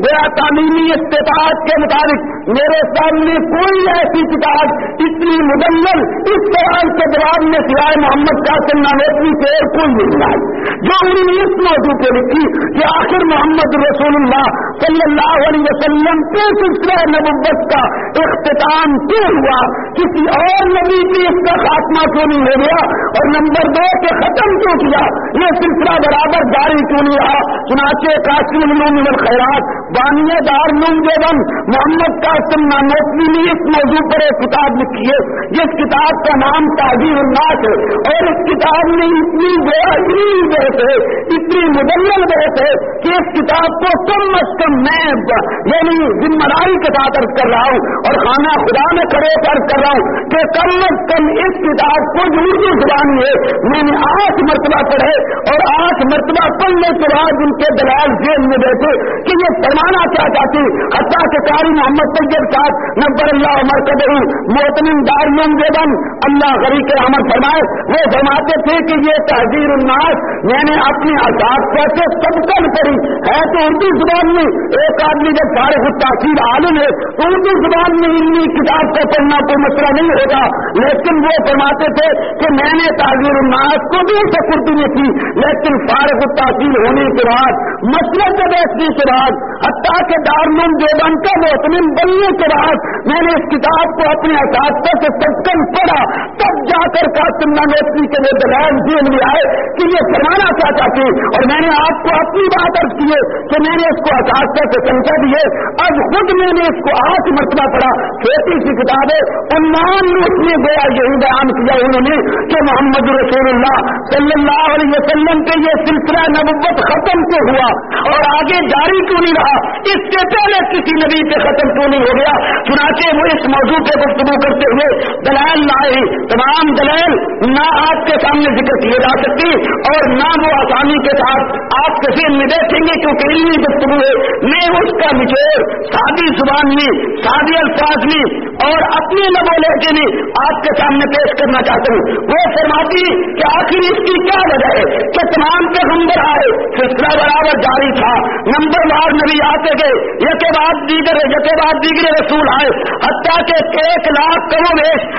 تعلیمی استطاعت کے مطابق میرے سامنے کوئی ایسی کتاب اتنی مدمل اس طرح کے جواب میں سوائے محمد قاسم نانوتوی سے اور کوئی نہیں آئی جو انہوں نے اس موضوع پہ لکھی کہ آخر محمد رسول اللہ صلی اللہ علیہ وسلم کے سلسلہ نبوت کا اختتام کیوں ہوا، کسی اور نبی کی اس کا خاتمہ کیوں نہیں ہو گیا، اور نمبر 2 کہ ختم کیوں کیا، یہ سلسلہ برابر جاری کیوں نہیں رہا۔ چنانچہ قاسم العلوم والخیرات بانی دارالعلوم دیوبند محمد قاسم نانوتوی نے اس موضوع پر ایک کتاب لکھی ہے جس کتاب کا نام تحذیر الناس ہے، اور اس کتاب میں اتنی بحث ہے اتنی مدلل بحث ہے کہ اس کتاب کو کم از کم میں یعنی ذمہ داری کے ساتھ عرض کر رہا ہوں اور خانہ خدا میں کھڑے ہو کر عرض کر رہا ہوں کہ کم از کم اس کتاب کو اردو زبان میں میں نے 8 مرتبہ پڑھے اور 8 مرتبہ پڑھنے کے بعد ان کے دلائل ذہن میں بیٹھے کہ یہ فرمانا کیا چاہتی، حتیٰ کہ قاری محمد طیب صاحب نبر اللہ مرکزہ محتمم دارالعلوم دیوبند اللہ غری کے عمل فرمائے، وہ فرماتے تھے کہ یہ تحذیر الناس میں نے اپنی اساتذہ سے سب کر پڑھی ہے تو اردو زبان میں ایک آدمی جب فارغ التحصیل عالم ہے تو اردو زبان میں علمی کتاب کو پڑھنا کوئی مسئلہ نہیں ہوتا، لیکن وہ فرماتے تھے کہ میں نے تحذیر الناس کو بھی سب اردو میں کی لیکن فارغ التحصیل ہونے کے بعد مسئلہ سے بیٹھنے کے بعد حتیٰ کہ دارالعلوم دیوبند کا محتمم بننے کے بعد میں نے اس کتاب کو اپنے اساتذہ سے سبقاً پڑھا، تب جا کر قاسم نانوتوی کے وہ دلائل ذہن میں آئے کہ یہ فرمانا کیا چاہتے، اور میں نے آپ کو اپنی بات عرض کی ہے کہ میں نے اس کو اساتذہ سے سمجھا دی ہے، اب خود میں نے اس کو 8 مرتبہ پڑھا، چھوٹی سی کتاب ہے، عنوان اس نے گویا یہی بیان کیا انہوں نے کہ محمد رسول اللہ صلی اللہ علیہ وسلم کے یہ سلسلہ نبوت ختم کیوں ہوا اور آگے جاری کیوں نہیں رہا، اس سے پہلے کسی نبی پہ ختم کیوں نہیں ہو گیا۔ چنانچہ وہ اس موضوع پہ گفتگو کرتے ہوئے دلائل لائے، تمام دلائل نہ آپ کے سامنے ذکر کیے جا سکتی اور نہ وہ آسانی کے ساتھ آپ کے ذہن میں دیکھیں گے کیونکہ علمی گفتگو ہے، میں اس کا نچوڑ سادی زبان میں سادی الفاظ میں اور اپنے لب و لہجے میں آپ کے سامنے پیش کرنا چاہتا ہوں۔ وہ فرماتی کہ آخر اس کی کیا وجہ ہے کہ تمام پیغمبر آئے، سلسلہ برابر جاری تھا، نمبر وار نبی آتے گئے، یکے بعد دیگر رسول آئے، حتیٰ کہ 1,00,000 کروڑ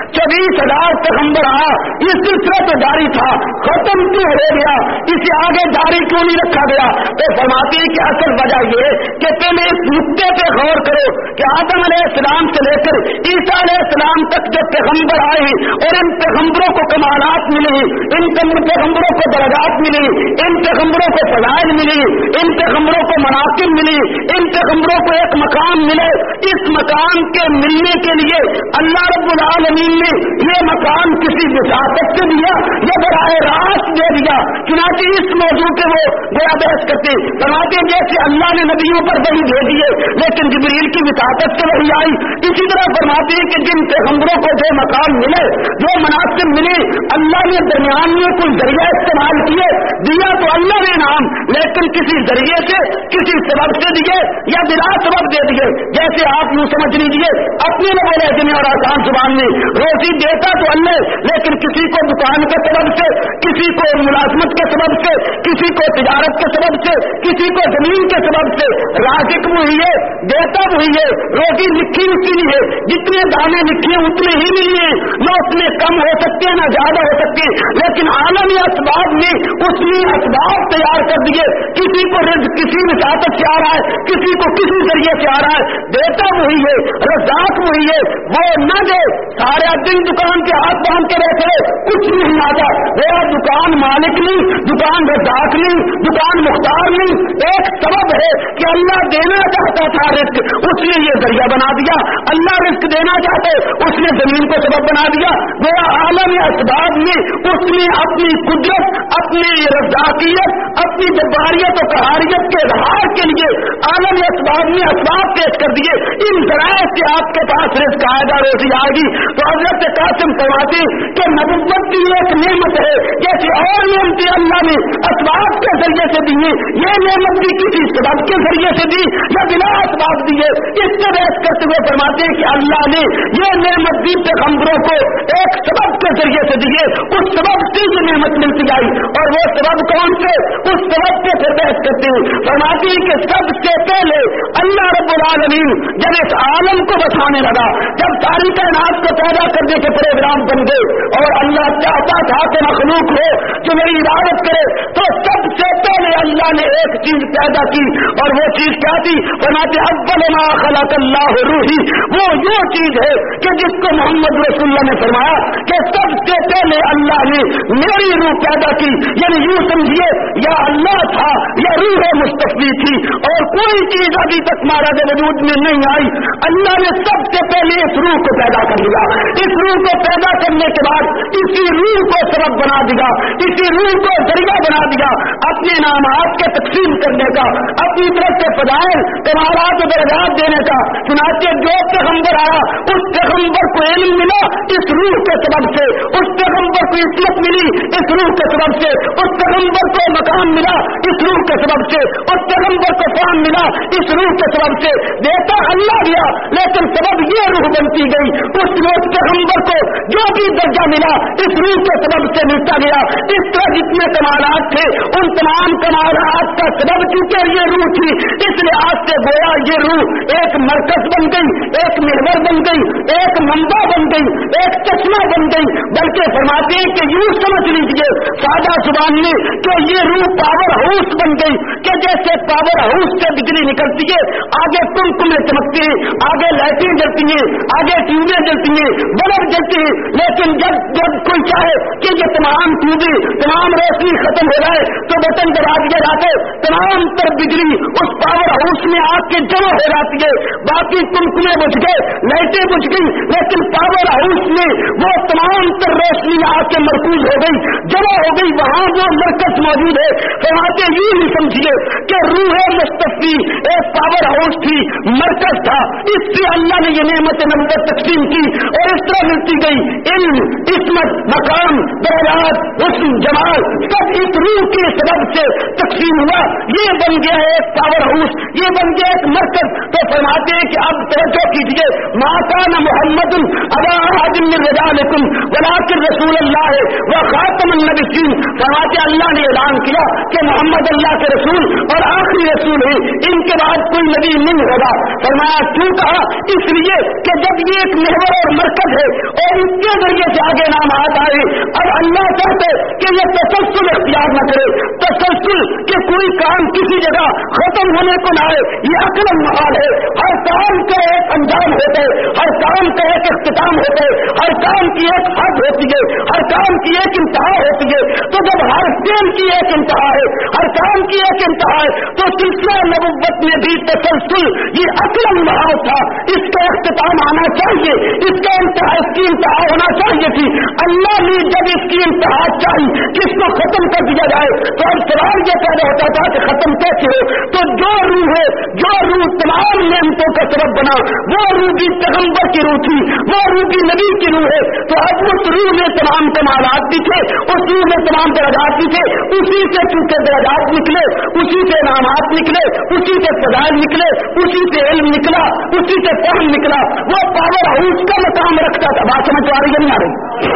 24,000 پیغمبر آیا۔ یہ سلسلہ تو جاری تھا، ختم کیوں ہو گیا؟ اسے آگے جاری کیوں نہیں رکھا گیا؟ تو فرماتے ہیں کہ اصل وجہ یہ کہ پہلے اس نقطے پہ غور کرو کہ آدم علیہ السلام سے لے کر عیسیٰ علیہ السلام تک جو پیغمبر آئے اور ان پیغمبروں کو کمالات ملی، ان پیغمبروں کو درجات ملی، ان پیغمبروں کو فضائل ملی، ان پیغمبروں کو مناقب ملی، ان پیغمبروں کو ایک مقام ملے۔ اس مقام کے ملنے کے لیے اللہ رب العالمین نے یہ مقام کسی وساطت سے دیا یا براہ راست دے دیا؟ چنانچہ اس موضوع کے وہ بڑا بحث کرتے فرماتے ہیں جیسے اللہ نے نبیوں پر وحی بھیجی ہے لیکن جبریل کی وساطت سے وحی آئی، اسی طرح فرماتے ہیں کہ جن پیغمبروں کو جو مقام ملے، جو مناسب ملے، اللہ نے درمیان میں کوئی ذریعہ استعمال کیے، دیا تو اللہ نے نام، لیکن کسی ذریعے سے کسی سبب سے دیے یا بلا سبب دے دیے۔ جیسے آپ یوں سمجھ لیجیے اپنے لبوں لہجے اور آسان زبان میں روزی دیتا تو اللہ، لیکن کسی کو دکان کے سبب سے، کسی کو ملازمت کے سبب سے، کسی کو تجارت کے سبب سے، کسی کو زمین کے سبب سے رازق وہی ہے، دیتا وہی ہے، روزی لکھی اسی لیے ہے، جتنے دانے لکھے اتنے ہی ملی ہیں، نہ اس میں کم ہو سکتے ہیں نہ زیادہ ہو سکتے ہیں، لیکن عالمی اسباب میں اس نے اسباب تیار کر دیے۔ کسی کو رزق کسی وساطت سے آ رہا ہے، کسی کو کسی ذریعے سے آ رہا ہے، دیتا وہی ہے، رزاق وہی ہے، وہ نہ دے سارا دن دکان کے ہاتھ باندھ کے بیٹھے کچھ نہیں آتا، وہ دکان مالک نہیں، دکان رزاق نہیں، دکان مختار نہیں، ایک سبب ہے کہ اللہ دینا چاہتا تھا رزق، اس نے یہ ذریعہ بنا دیا، اللہ رزق دینا چاہتے اس نے زمین کو سبب بنا دیا، وہ عالم اسباب میں اس نے اپنی قدرت، اپنی رزاقیت، اپنی جباریت و قہاریت کے اظہار کے لیے عالم اسباب میں اسباب پیش کر دیے۔ ان ذرائع سے آپ کے پاس رزق آئے گا، روزی آئے گی۔ تو حضرت قاسم فرماتے کہ نبوت کی ایک نعمت ہے، جیسے اور نعمتیں اللہ نے اسباب کے ذریعے سے دی، یہ نعمت بھی کسی سبب کے ذریعے سے دی یا بلا اسباب دی ہے۔ اس سے بحث کرتے ہوئے فرماتے ہیں کہ اللہ نے یہ نعمت دی پیغمبروں کو ایک سبب کے ذریعے سے دی ہے، اس سبب سے یہ نعمت ملتی آئی، اور وہ سبب کون سے؟ اس سبب سے پھر بحث کرتے ہیں، فرماتے ہیں کہ سب سے پہلے اللہ رب العالمین جب اس عالم کو بچانے لگا، جب ساری کائنات کو پیدا کرنے کے پروگرام بن گئے اور اللہ چاہتا تھا کہ مخلوق ہو جو میری عبادت کرے، تو سب سے پہلے اللہ نے ایک چیز پیدا کی، اور وہ چیز کیا تھی؟ فرماتے اول ما خلق اللہ روحی، وہ یہ چیز ہے کہ جس کو محمد رسول اللہ نے فرمایا کہ سب سے پہلے اللہ نے میری روح پیدا کی، یعنی یوں سمجھیے یا اللہ تھا یا روح مستفی تھی، اور کوئی چیز ابھی تک مہاراج وجود میں نہیں آئی، اللہ نے سب سے پہلے اس روح کو پیدا کر دیا، اس روح کو پیدا کرنے کے بعد اسی روح کو سبب بنا دیا، اسی روح کو ذریعہ بنا دیا اپنے انعامات کے تقسیم کرنے کا، اپنی طرف سے فضائل کمالات و درجات دینے کا۔ چنانچہ جو پیغمبر آیا اس پیغمبر کو علم ملا اس روح کے سبب سے، اس پیغمبر کو عزت ملی اس روح کے سبب سے، اس پیغمبر کو مقام ملا اس روح کے سبب سے، اس پیغمبر کو فہم ملا اس روح کے سبب سے۔ دیتا اللہ دیا لیکن سبب یہ روح بنتی گئی، اس پیغمبر کو جو بھی درجہ ملا اس روح کے سبب سے ملتا گیا۔ اس طرح جتنے کمالات تھے ان تمام کمالات کا سبب چونکہ یہ روح تھی، اس لحاظ سے گویا یہ روح ایک مرکز بن گئی، ایک محور بن گئی، ایک منبع بن گئی، ایک چشمہ بن گئی، بلکہ فرماتے ہیں کہ یوں سمجھ لیجیے سادہ زبان میں کہ یہ روح پاور ہاؤس بن گئی، کہ جیسے پاور ہاؤس سے بجلی نکلتی ہے، آگے کمکمیں چمکتی ہیں، آگے لائٹیں جلتی ہیں، آگے ٹیوبیں جلتی ہیں، بلب جلتی ہیں، لیکن جب کوئی چاہے کہ یہ تمام ٹیوبیں تمام روشنی ختم ہو جائے تو بٹن دبا دیا جاتے، تمام تر بجلی اس پاور ہاؤس میں آ کے جمع ہو جاتی ہے، باقی کمکمیں بجھ گئے، لائٹیں بجھ گئی، لیکن پاور ہاؤس میں وہ تمام تر روشنی آ کے مرکوز ہو گئی، جمع ہو گئی، وہاں وہ مرکز موجود ہے۔ فرماتے یوں ہی سمجھیے کہ روح مستفی ایک پاور ہاؤس تھی، مرکز تھا، اس سے اللہ نے یہ نعمت نبوت تقسیم کی اور اس طرح ملتی گئی علم، عصمت، مقام، درجات، حسن، جمال، سب اس روح کے سبب سے تقسیم ہوا یہ بن گیا ہے ایک پاور ہاؤس, یہ بن گیا ایک مرکز. تو فرماتے ہیں کہ اب توجہ کیجیے, ما کان محمد ابا احد من رجالکم ولکن رسول اللہ و خاتم النبیین. فرماتے اللہ نے اعلان کیا کہ محمد اللہ کے رسول اور آخری رسول ہے, ان کے بعد کوئی نبی نہیں ہوگا. فرمایا کیوں کہا؟ اس لیے کہ جب یہ ایک محور اور مرکز ہے اور اس کے ذریعے سے آگے نام آتا ہے, اب اللہ چاہتے کہ یہ تسلسل اختیار نہ کرے, تسلسل کہ کوئی کام کسی جگہ ختم ہونے کو نہ آئے, یہ عقل محال ہے. ہر کام کا ایک انجام ہوتا ہے, ہر کام کا ایک اختتام ہوتا ہے, ہر کام کی ایک حد ہوتی ہے, ہر کام کی ایک انتہا ہوتی ہے. تو جب ہر فعل کی ایک انتہا ہے, ہر کام کی ایک انتہا ہے, تو سلسلہ نبوت میں بھی تسلسل یہ عقل محال تھا. اس کا اختتام آنا چاہیے, اس کا اس کی انتہا ہونا چاہیے تھی. اللہ نے جب اس کی انتہا چاہیے کہ اس کو ختم کر دیا جائے, تو اب سوال یہ پیدا ہوتا تھا کہ ختم کیسے ہو؟ تو جو روح ہے, جو روح تمام نعمتوں کا سبب بنا, وہ روح بھی پیغمبر کی روح تھی, وہ روح بھی نبی کی روح ہے. تو اب اس روح میں تمام کمالات بھی تھے, اس روح میں تمام درجات بھی تھے. اسی سے چونکہ درجات نکلے, اسی سے انعامات نکلے, اسی سے فضائل نکلے, اسی سے علم نکلا, اسی سے فہم نکلا. وہ پاور ہاؤس کا مقام رکھتا تھا. بات سمجھ آ رہی ہے نہیں آ رہی؟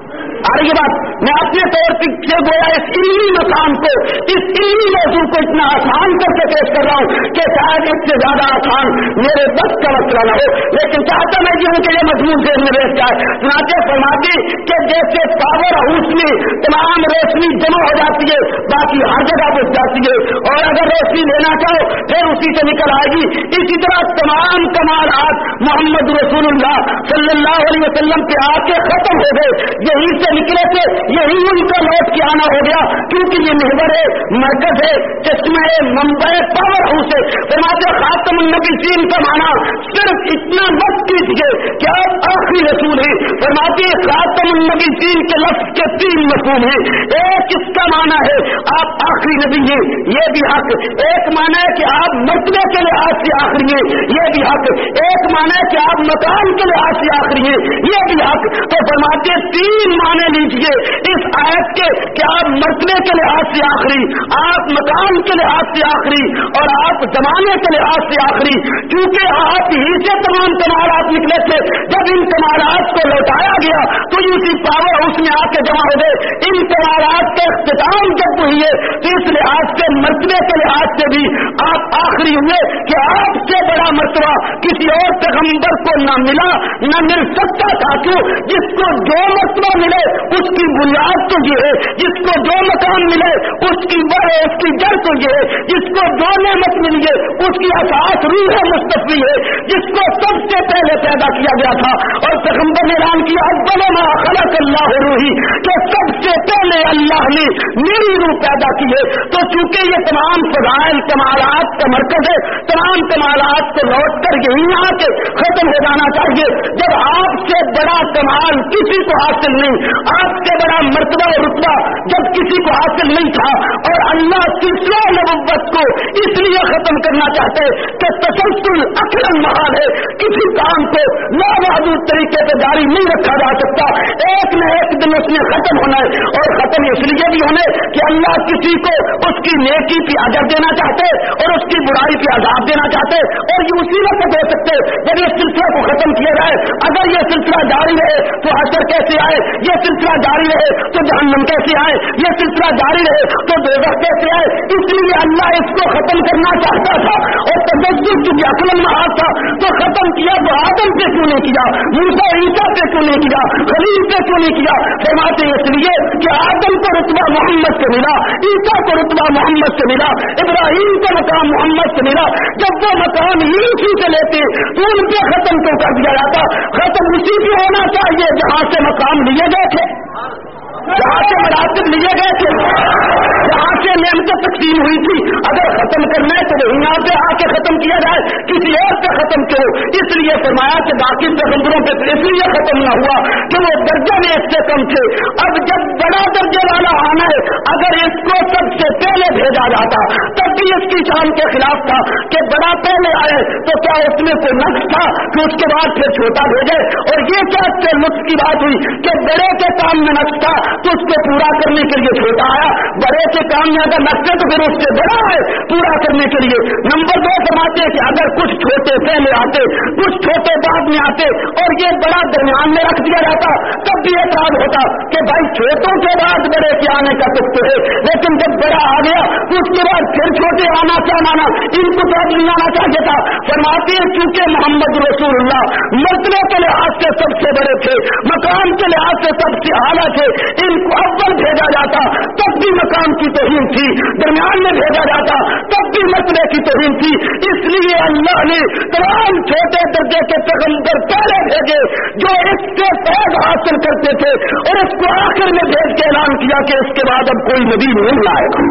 آ رہی بات؟ میں اپنے طور سے گویا اس علمی مقام کو, اس علمی موضوع کو اتنا آسان کر کے پیش کر رہا ہوں کہ شاید اس سے زیادہ آسان میرے بس کا مسئلہ نہ ہو, لیکن چاہتا میں یہ ہوں کہ یہ مضمون ذہن میں بیٹھ جائے. چنانچہ فرماتے کہ جیسے پاور ہاؤس میں تمام روشنی جمع ہو جاتی ہے, باقی ہر جگہ پہنچ جاتی ہے, اور اگر روشنی لینا چاہو پھر اسی سے نکل آئے گی. اسی طرح تمام کمالات محمد رسول اللہ صلی اللہ علیہ وسلم کے آ کے ختم ہو گئے, یہی سے نکلے تھے, یہی ان کا لوٹ کے آنا ہو گیا, کیونکہ یہ محور ہے, مرکز ہے, چشمہ ہے, منبع ہے, پاور ہاؤس ہے. فرماتے خاتم النبیین کا معنی صرف اتنا مت کیجیے کہ آپ آخری رسول ہیں. فرماتے خاتم النبیین کے لفظ کے 3 مفہوم ہیں. ایک اس کا معنی ہے آپ آخری نبی ہیں, یہ بھی حق. ایک معنی ہے کہ آپ مرتبے کے لحاظ سے آخری ہیں, یہ بھی حق. ایک معنی ہے کہ آپ مکان کے لحاظ سے آخری ہیں, یہ بھی حق. تو فرماتے 3 معنی لیجیے اس آیت کے کہ آپ مرتبے کے لحاظ سے آخری, آپ مکان کے لحاظ سے آخری, اور آپ زمانے کے لحاظ سے آخری. کیونکہ آپ ہی سے تمام کمالات نکلے تھے. جب ان کمالات کو لوٹایا گیا تو اسی پاور ہاؤس میں آ کے جمع ہو گئے. ان کمالات کا اختتام جب ہوئی ہے تو اس لحاظ سے مرتبے کے لحاظ سے بھی آپ آخری ہوئے کہ آپ سے بڑا مرتبہ کسی اور پیغمبر کو نہ ملا, نہ مل سکتا تھا. کیوں؟ جس کو جو مرتبہ ملے اس کی بنیاد تو یہ ہے, جس کو جو مقام ملے اس کی اس کی جڑ تو یہ ہے, جس کو جو نعمت ملی ہے اس کی اساس روح مستفی ہے, جس کو سب سے پہلے پیدا کیا گیا تھا. اور پیغمبر نے اعلان کیا اول ما خلق اللہ روحی, کہ سب سے پہلے اللہ نے میری روح پیدا کی ہے. تو چونکہ یہ تمام فضائل کمالات کا مرکز ہے, تمام کمالات کو لوٹ کر یہی آ کے ختم ہو جانا چاہیے. جب آپ سے بڑا کمال کسی کو حاصل نہیں, آپ سے بڑا مرتبہ اور رتبہ جب کسی کو حاصل نہیں تھا, اور اللہ سلسلہ نبوت کو اس لیے ختم کرنا چاہتے کہ تسلسل عقل محال ہے, کسی کام کو لامحدود طریقے سے جاری نہیں رکھا جا سکتا. ایک نہ ایک دن اس نے ختم ہونا ہے, اور ختم اس لیے بھی ہونا ہے کہ اللہ کسی کو اس کی نیکی پہ اجر دینا چاہتے اور اس کی برائی پہ عذاب دینا چاہتے, اور یہ اسی وقت ہو سکتے جب یہ سلسلہ کو ختم کیا جائے. اگر یہ سلسلہ جاری رہے تو حشر کیسے آئے, یہ سلسلہ جاری رہے تو جہنم کیسے آئے, یہ سلسلہ جاری رہے تو دوزخ کیسے آئے. اس لیے اللہ اس کو ختم کرنا چاہتا تھا, اور تجدد جو عقل محال تھا تو ختم کیا. تو آدم پہ کیوں نہیں کیا, موسیٰ عیسیٰ پہ کیوں نہیں کیا, خلیل پہ کیوں نہیں کیا؟ فرماتے اس لیے کہ آدم کو رتبہ محمد سے ملا, عیسیٰ کو رتبہ محمد سے ملا, ابراہیم کا مقام محمد سے ملا. جب وہ مقام ہی اسی سے لیتے تو ان پہ ختم کیوں کر دیا جاتا؟ ختم اسی پہ ہونا چاہیے جہاں سے مقام لیے گئے تھے, جہاں سے مراتب لیے گئے تھے, جہاں سے نعمتیں تقسیم ہوئی تھی. اگر ختم کرنا ہے تو وہی یہاں پہ آ کے ختم کیا جائے, کسی اور پہ ختم کیوں؟ اس لیے فرمایا کہ باقی پیغمبروں پہ اس لیے ختم نہ ہوا کہ وہ درجہ میں اس سے کم تھے. اب جب بڑا درجے والا آنا ہے, اگر اس کو سب سے پہلے بھیجا جاتا تب بھی اس کی شان کے خلاف تھا کہ بڑا پہلے آئے تو کیا اس میں کوئی نقص تھا کہ اس کے بعد پھر چھوٹا بھیجے؟ اور یہ کیا نقص کی بات ہوئی کہ بڑے کے کام میں نقص تھا تو اس کو پورا کرنے کے لیے چھوٹا آیا. بڑے کے کام میں اگر لگتے تو پھر اس سے بڑا ہے پورا کرنے کے لیے. نمبر 2 فرماتے ہیں کہ اگر کچھ چھوٹے پہلے آتے, کچھ چھوٹے بعد میں آتے اور یہ بڑا درمیان میں رکھ دیا جاتا تب بھی اعتراض ہوتا کہ بھائی چھوٹوں کے بعد بڑے کے آنے کا تک تو ہے, لیکن جب بڑا آ گیا تو اس کے بعد پھر چھوٹے آنا کیا مانا, ان کو تو اب نہیں آنا چاہیے تھا. فرماتے ہیں چونکہ محمد رسول اللہ مرتبے کے لحاظ سے سب سے بڑے تھے, مقام کے لحاظ سے سب سے اعلیٰ تھے, ان کو اول بھیجا جاتا تب بھی مقام کی توہین تھی, درمیان میں بھیجا جاتا تب بھی مرتبے کی توہین تھی. اس لیے اللہ نے تمام چھوٹے درجے کے پیغمبر پہلے بھیجے جو اس سے فیض حاصل کرتے تھے اور اس کو آخر میں بھیج کے اعلان کیا کہ اس کے بعد اب کوئی نبی نہیں آئے گا.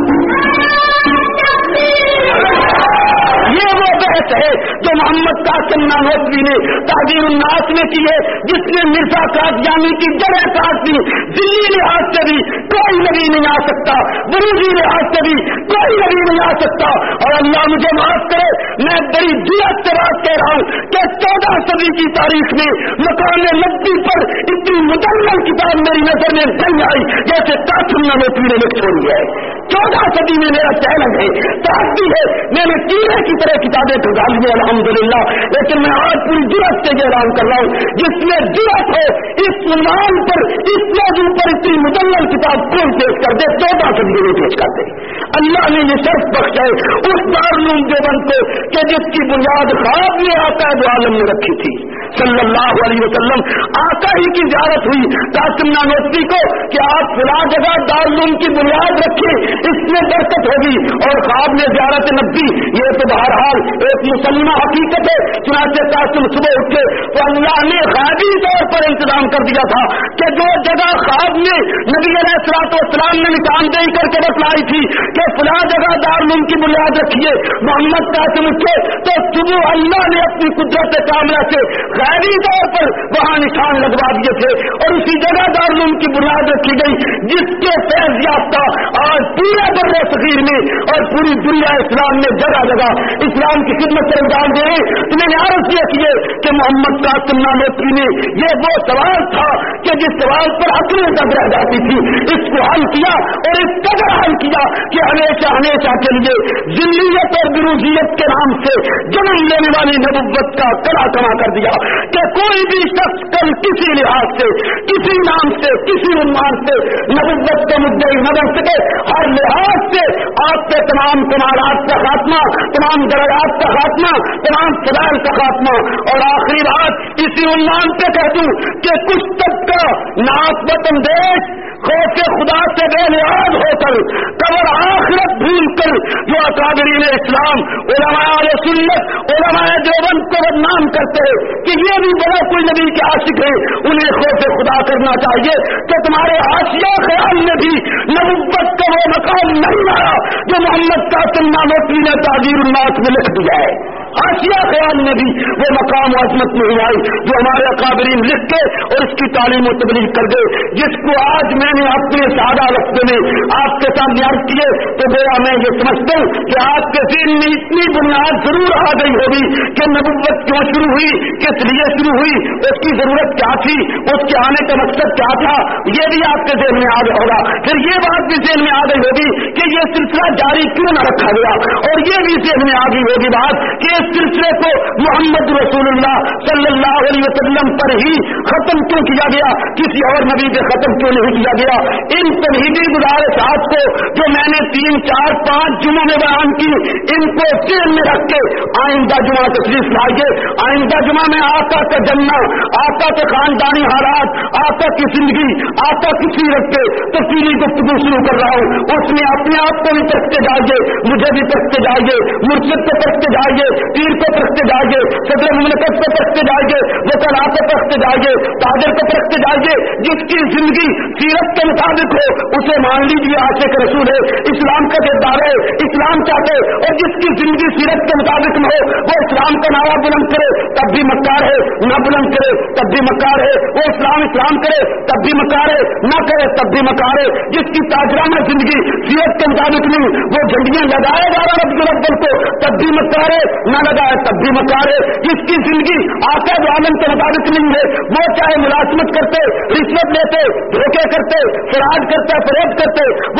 یہ وہ بحث ہے جو محمد قاسم نانوتوی نے تحذیر الناس میں کی ہے, جس نے مرزا قادیانی کی جڑیں کاٹ دی. دلی لحاظ سے بھی کوئی نبی نہیں آ سکتا, بروزی لحاظ سے بھی کوئی نبی نہیں آ سکتا. اور اللہ مجھے معاف کرے, میں بڑی جرأت سے بات کہہ رہا ہوں کہ 14 صدی کی تاریخ میں مقام نبی پر اتنی مکمل کتاب میری نظر میں نہیں آئی جیسے قاسم نانوتوی نے لکھ چھوڑی ہے. 14 صدی میں میرا چیلنج ہے, تحدی ہے, میں نے کیڑے کی طرح کتابیں کھنگال لی الحمدللہ, لیکن میں آج پوری جرأت سے یہ اعلان کر رہا ہوں جس میں جرأت ہو اس عنوان پر, اس موضوع پر اتنی مکمل کتاب کون پیش کر دے, 14 صدی میں پیش کر دے. اللہ نے یہ شرف بخشا ہے اس دارالعلوم دیوبند کو کہ جس کی بنیاد خواب میں آقا دو عالم نے رکھی تھی صلی اللہ علیہ وسلم. آقا ہی کی زیارت ہوئی قاسم نانوتوی کو کہ آپ فلاں جگہ دارالعلوم کی بنیاد رکھیں, اس میں برکت ہوگی, اور خواب میں زیارت نبی. یہ تو بہرحال ایک مسلمہ حقیقت ہے. چنانچہ قاسم صبح اٹھے تو اللہ نے غیبی طور پر انتظام کر دیا تھا کہ جو جگہ خواب میں نبی علیہ الصلوۃ والسلام نے نشاندہی کر کے بتلائی تھی کہ فلاں جگہ دارالعلوم کی بنیاد رکھیے, محمد قاسم اٹھے تو صبح اللہ نے اپنی قدرت کاملہ سے غیبی طور پر وہاں نشان لگوا دیے تھے اور اسی جگہ دارالعلوم کی بنیاد رکھی گئی, جس کے فیض یافتہ آج پورے بر صغیر میں اور پوری دنیا اسلام میں جگہ جگہ اسلام کی خدمت سے انجام دے. تو میں نے عرض یہ کیے کہ محمد قاسم نانوتوی نے یہ وہ سوال تھا کہ جس سوال پر عقلیں دب رہ جاتی تھی, اس کو حل کیا اور اس قدر حل کیا کہ ہمیشہ ہمیشہ کے لیے ذلیت اور بروزیت کے نام سے جنم لینے والی نبوت کا کڑا کما کر دیا کہ کوئی بھی شخص کل کسی لحاظ سے, کسی نام سے, کسی عنوان سے نبوت کے مدعی نہ بن سکے. ہر لحاظ سے آپ کے تمام کمالات کا خاتمہ, تمام درجات کا خاتمہ, تمام فضائل کا خاتمہ. اور آخری بات اسی عنوان پہ کہہ دوں کہ کچھ طبقہ ناقبت اندیش خوف خدا سے بے نیاز ہو کر قبر آخرت بھول کر جو اکابرین اسلام علماء سنت علماء دیوبند کو بدنام کرتے کہ یہ بھی بڑا کوئی نبی کے عاشق ہے, انہیں خوف خدا کرنا چاہیے کہ تمہارے حاشیہ خیال میں بھی نبوت کا وہ مقام نہیں آیا جو محمد قاسم نانوتوی نے تحذیر الناس میں لکھ دیا ہے. حاشیہ خیال میں بھی وہ مقام و عظمت نہیں آئی جو ہمارے اکابرین لکھ کے اور اس کی تعلیم و تبلیغ کر گئے, جس کو آج میں نے اپنے سادہ لفظوں میں آپ کے سامنے عرض کیے تو گویا میں یہ سمجھتا ہوں کہ آپ کے ذہن میں اتنی بنیاد ضرور آ گئی ہوگی کہ نبوت کیوں شروع ہوئی, کس لیے شروع ہوئی, اس کی ضرورت کیا تھی, اس کے آنے کا مقصد کیا تھا, یہ بھی آپ کے ذہن میں آ گیا ہوگا. پھر یہ بات بھی ذہن میں آ گئی ہوگی کہ یہ سلسلہ جاری کیوں نہ رکھا گیا, اور یہ بھی ذہن میں آ گئی ہوگی بات کہ اس سلسلے کو محمد رسول اللہ صلی اللہ علیہ وسلم پر ہی ختم کیوں کیا گیا, کسی اور نبی پہ ختم کیوں نہیں کیا گیا. ان تمہیدی گزارشات کو جو میں نے 3, 4, 5 جمعوں میں بیان کی, ان کو ذہن میں رکھ کے آئندہ جمعہ تشریف لائیے. آئندہ جمعہ میں آقا کا جننا, آقا کے خاندانی حالات, آقا کی زندگی, آقا کی سیرت کے تفصیلی گفتگو شروع کر رہا ہوں. اس میں اپنے آپ کو بھی پرکھتے جائیے, مجھے بھی پرکھتے جائیے, مرشد کو پرکھتے جائیے, پیر کو پرکھتے جائیے, صدر مملکت کو پرکھتے جائیے, وکلاء کو پرکھتے جائیے, تاجر کو پرکھتے جائیے. جس کی زندگی سیرت کے مطابق ہو اسے مان لیجیے عاشق رسول ہے, اسلام کا کردار ہے, اسلام چاہتے. اور جس کی زندگی سیرت کے مطابق نہ ہو وہ اسلام کا نعرہ بلند کرے تب بھی مکار ہے, نہ بلند کرے تب بھی مکار ہے. وہ اسلام کرے تب بھی مکار ہے, نہ کرے تب بھی مکار ہے. جس کی تاجرانہ زندگی سیرت کے مطابق نہیں, وہ جھنڈیاں لگائے گا رب الاول کو تب بھی مکار ہے, نہ لگائے تب بھی مکار ہے. جس کی زندگی آقا عالم کے مطابق نہیں ہے, وہ چاہے ملازمت کرتے, رشوت لیتے, دھوکے کرتے, فراڈ کرتے, فریب کرتے, وہ بارہ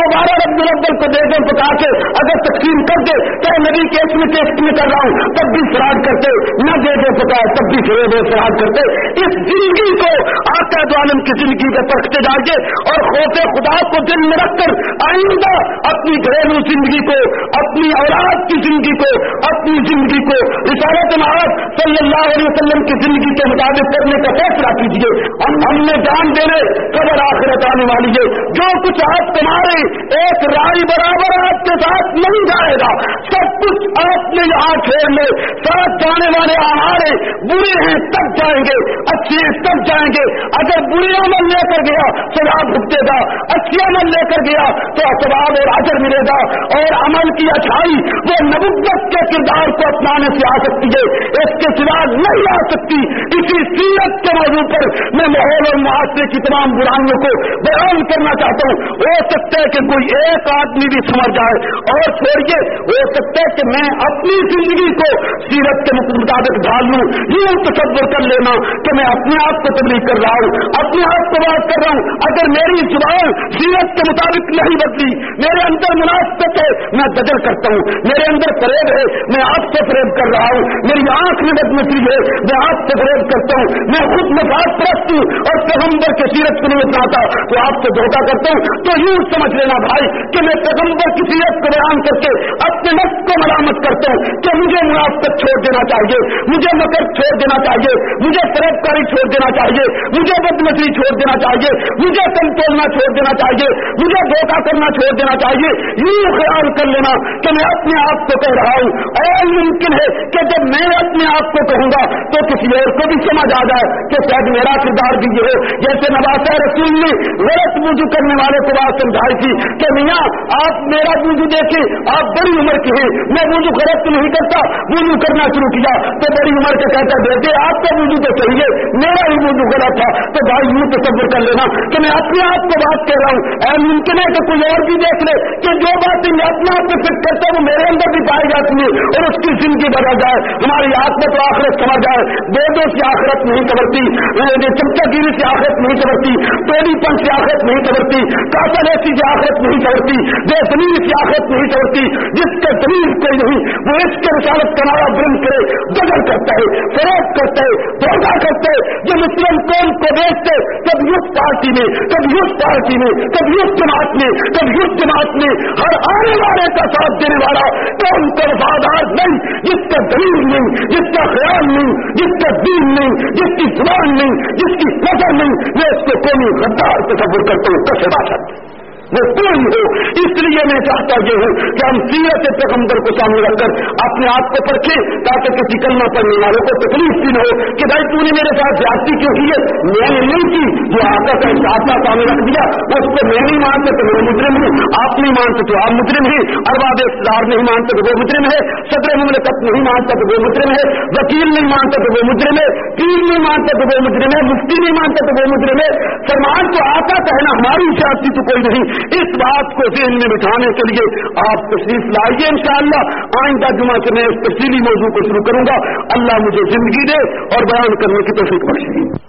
मुलव्वल को दे दे पका के, अगर तकसीम कर दे तो नबी के इसमें टेस्ट में कर रहा हूं तब भी फराड करते, न दे दे पकाए तब भी फराड करते। इस जिंदगी को आका दो आलम की जिंदगी में परखते जाइए और खौफ खुदा को दिल में रखकर आइंदा अपनी घरेलू जिंदगी को, अपनी औलाद की जिंदगी को, अपनी जिंदगी को रिसालत महमद सल्लल्लाहु अलैहि वसल्लम की जिंदगी के मुताबिक करने का फैसला कीजिए। हमने जान देने कबर आखिरत आने वाली है। जो कुछ आप तुम्हारे एक राय बराबर आपके साथ नहीं जाएगा, सब कुछ आपने यहाँ खेल ले। साथ जाने वाले हमारे बुरे हैं तब जाएंगे, अच्छे हैं तब जाएंगे। अगर बुरे अमल लेकर गया सजा भुगतेगा, अच्छे अमल लेकर गया तो सवाब और अजर मिलेगा। और अमल की अच्छाई वो नबुव्वत के किरदार को अपनाने से आ सकती है, इसके सिवा नहीं आ सकती। इसी सीरत के मौजू पर मैं माहौल और मुआशरे की तमाम बुराइयों को बयान करना चाहता हूँ। हो सकता है कि कोई एक आदमी भी समझ जाए, और छोड़िए हो सकता है कि मैं अपनी जिंदगी को सीरत के मुताबिक ढाल लूं। यूं तसव्वुर कर लेना कि मैं अपने आप को तबलीग कर रहा हूं, अपने आप को बात कर रहा हूं। अगर मेरी जुबान सीरत के मुताबिक नहीं बदली, मेरे अंदर मुनाफिकत है मैं बदल करता हूं, मेरे अंदर फरेब है मैं आपसे फरेब कर रहा हूं, मेरी आंख में बदनसीब है मैं आपसे फरेब करता हूं, मैं खुद मफाद परस्त हूं और पैगंबर के सीरत को नहीं अपनाता तो आपसे धोखा करता हूं। तो यूं समझ लेना भाई कि मैं पैगंबर की सीरत को बयान करके अपने नफ्स को मलामत करता हूं कि मुझे मुनाफिकत छोड़ देना चाहिए, मुझे मकर छोड़ देना चाहिए, मुझे फरेबकारी छोड़ देना चाहिए, मुझे बदनसीबी छोड़ देना चाहिए, मुझे कम तोड़ना छोड़ देना चाहिए, मुझे धोखा करना छोड़ देना चाहिए। यूं ख्याल कर लेना कि मैं अपने आप को कह रहा हूं। और मुमकिन है कि जब मैं अपने आप को कहूंगा तो किसी और को भी समझ आ जाए कि शायद मेरा किरदार भी ये हो। जैसे नवासा रसूल ने गलत वुजू करने वाले को बात समझाई थी कि मियां आप मेरा वुजू देखे, आप बड़ी उम्र के हैं, मैं वुजू गलत तो नहीं करता, वुजू करना शुरू किया तो बड़ी उम्र के कहता बेटे आपका वुजू तो सही है, मेरा ही वुजू गलत था। तो भाई यूं तसव्वुर कर लेना कि मैं अपने आप को बात कर रहा हूं। मुमकिन है कि कोई और भी देख ले कि जो बात मैं अपने आप को फिट करता हूं वो मेरे अंदर भी पाई जाती है और उसकी जिंदगी बदल जाए, हमारी आखिरत और आखिरत समझ जाए। बेदों से आखिरत नहीं कबरती, चमचागिरी से आखिरत नहीं कबरती, टोलीपन से आखिरत नहीं कबरती, कातलेसी से आखिरत नहीं कबरती, बेजमीन से आखिरत नहीं कबरती। जिसके जमीन कोई नहीं वो इसके रिसालत का नारा बुलंद करे, दगल करता है, फरोख करता है, धोखा करता है। जो मुस्लिम कौम को बेचते कभी उस पार्टी में, कभी उस पार्टी में, कभी उस जमात में, कभी उस जमात में, हर आने वाले का साथ देने वाला कौम का वफादार नहीं, जिसका दलील नहीं, जिसका ख्याल नहीं, जिसका दीन नहीं, जिसकी जुबान नहीं, जिसकी नजर नहीं, मैं उसको कौमी गद्दार तसव्वुर करता हूं। कैसे बात वो कोई हो। इसलिए मैं चाहता ये हूं कि हम सीरत पैगंबर को सामने रखकर अपने आप को परखें ताकि किसी कलमा पढ़ने वालों को तकलीफ भी न हो कि भाई तूने मेरे साथ ज्यादती क्यों की है। मैंने नहीं की, जो आपका सामने रख दिया उसको मैं नहीं मानते तो मैं मुजरिम हूं, आप नहीं मानते तो आप मुजरिम हैं, अरबाब इख्तियार नहीं मानते तो वो मुजरिम है, सदर मुमलकत नहीं मानता तो वो मुजरिम है, वकील नहीं मानता तो वो मुजरिम है, पीर नहीं मानता तो वो मुजरिम है, मुफ्ती नहीं मानता तो वो मुजरिम है। फरमान तो आता कहना हमारी ज्यादती तो कोई नहीं। इस बात को ज़हन में बिठाने के लिए आप तशरीफ लाइए। इंशाअल्लाह आइंदा जुमा से मैं इस तफसीली मौजू को शुरू करूंगा। अल्लाह मुझे जिंदगी दे और बयान करने की तौफीक बख्शे।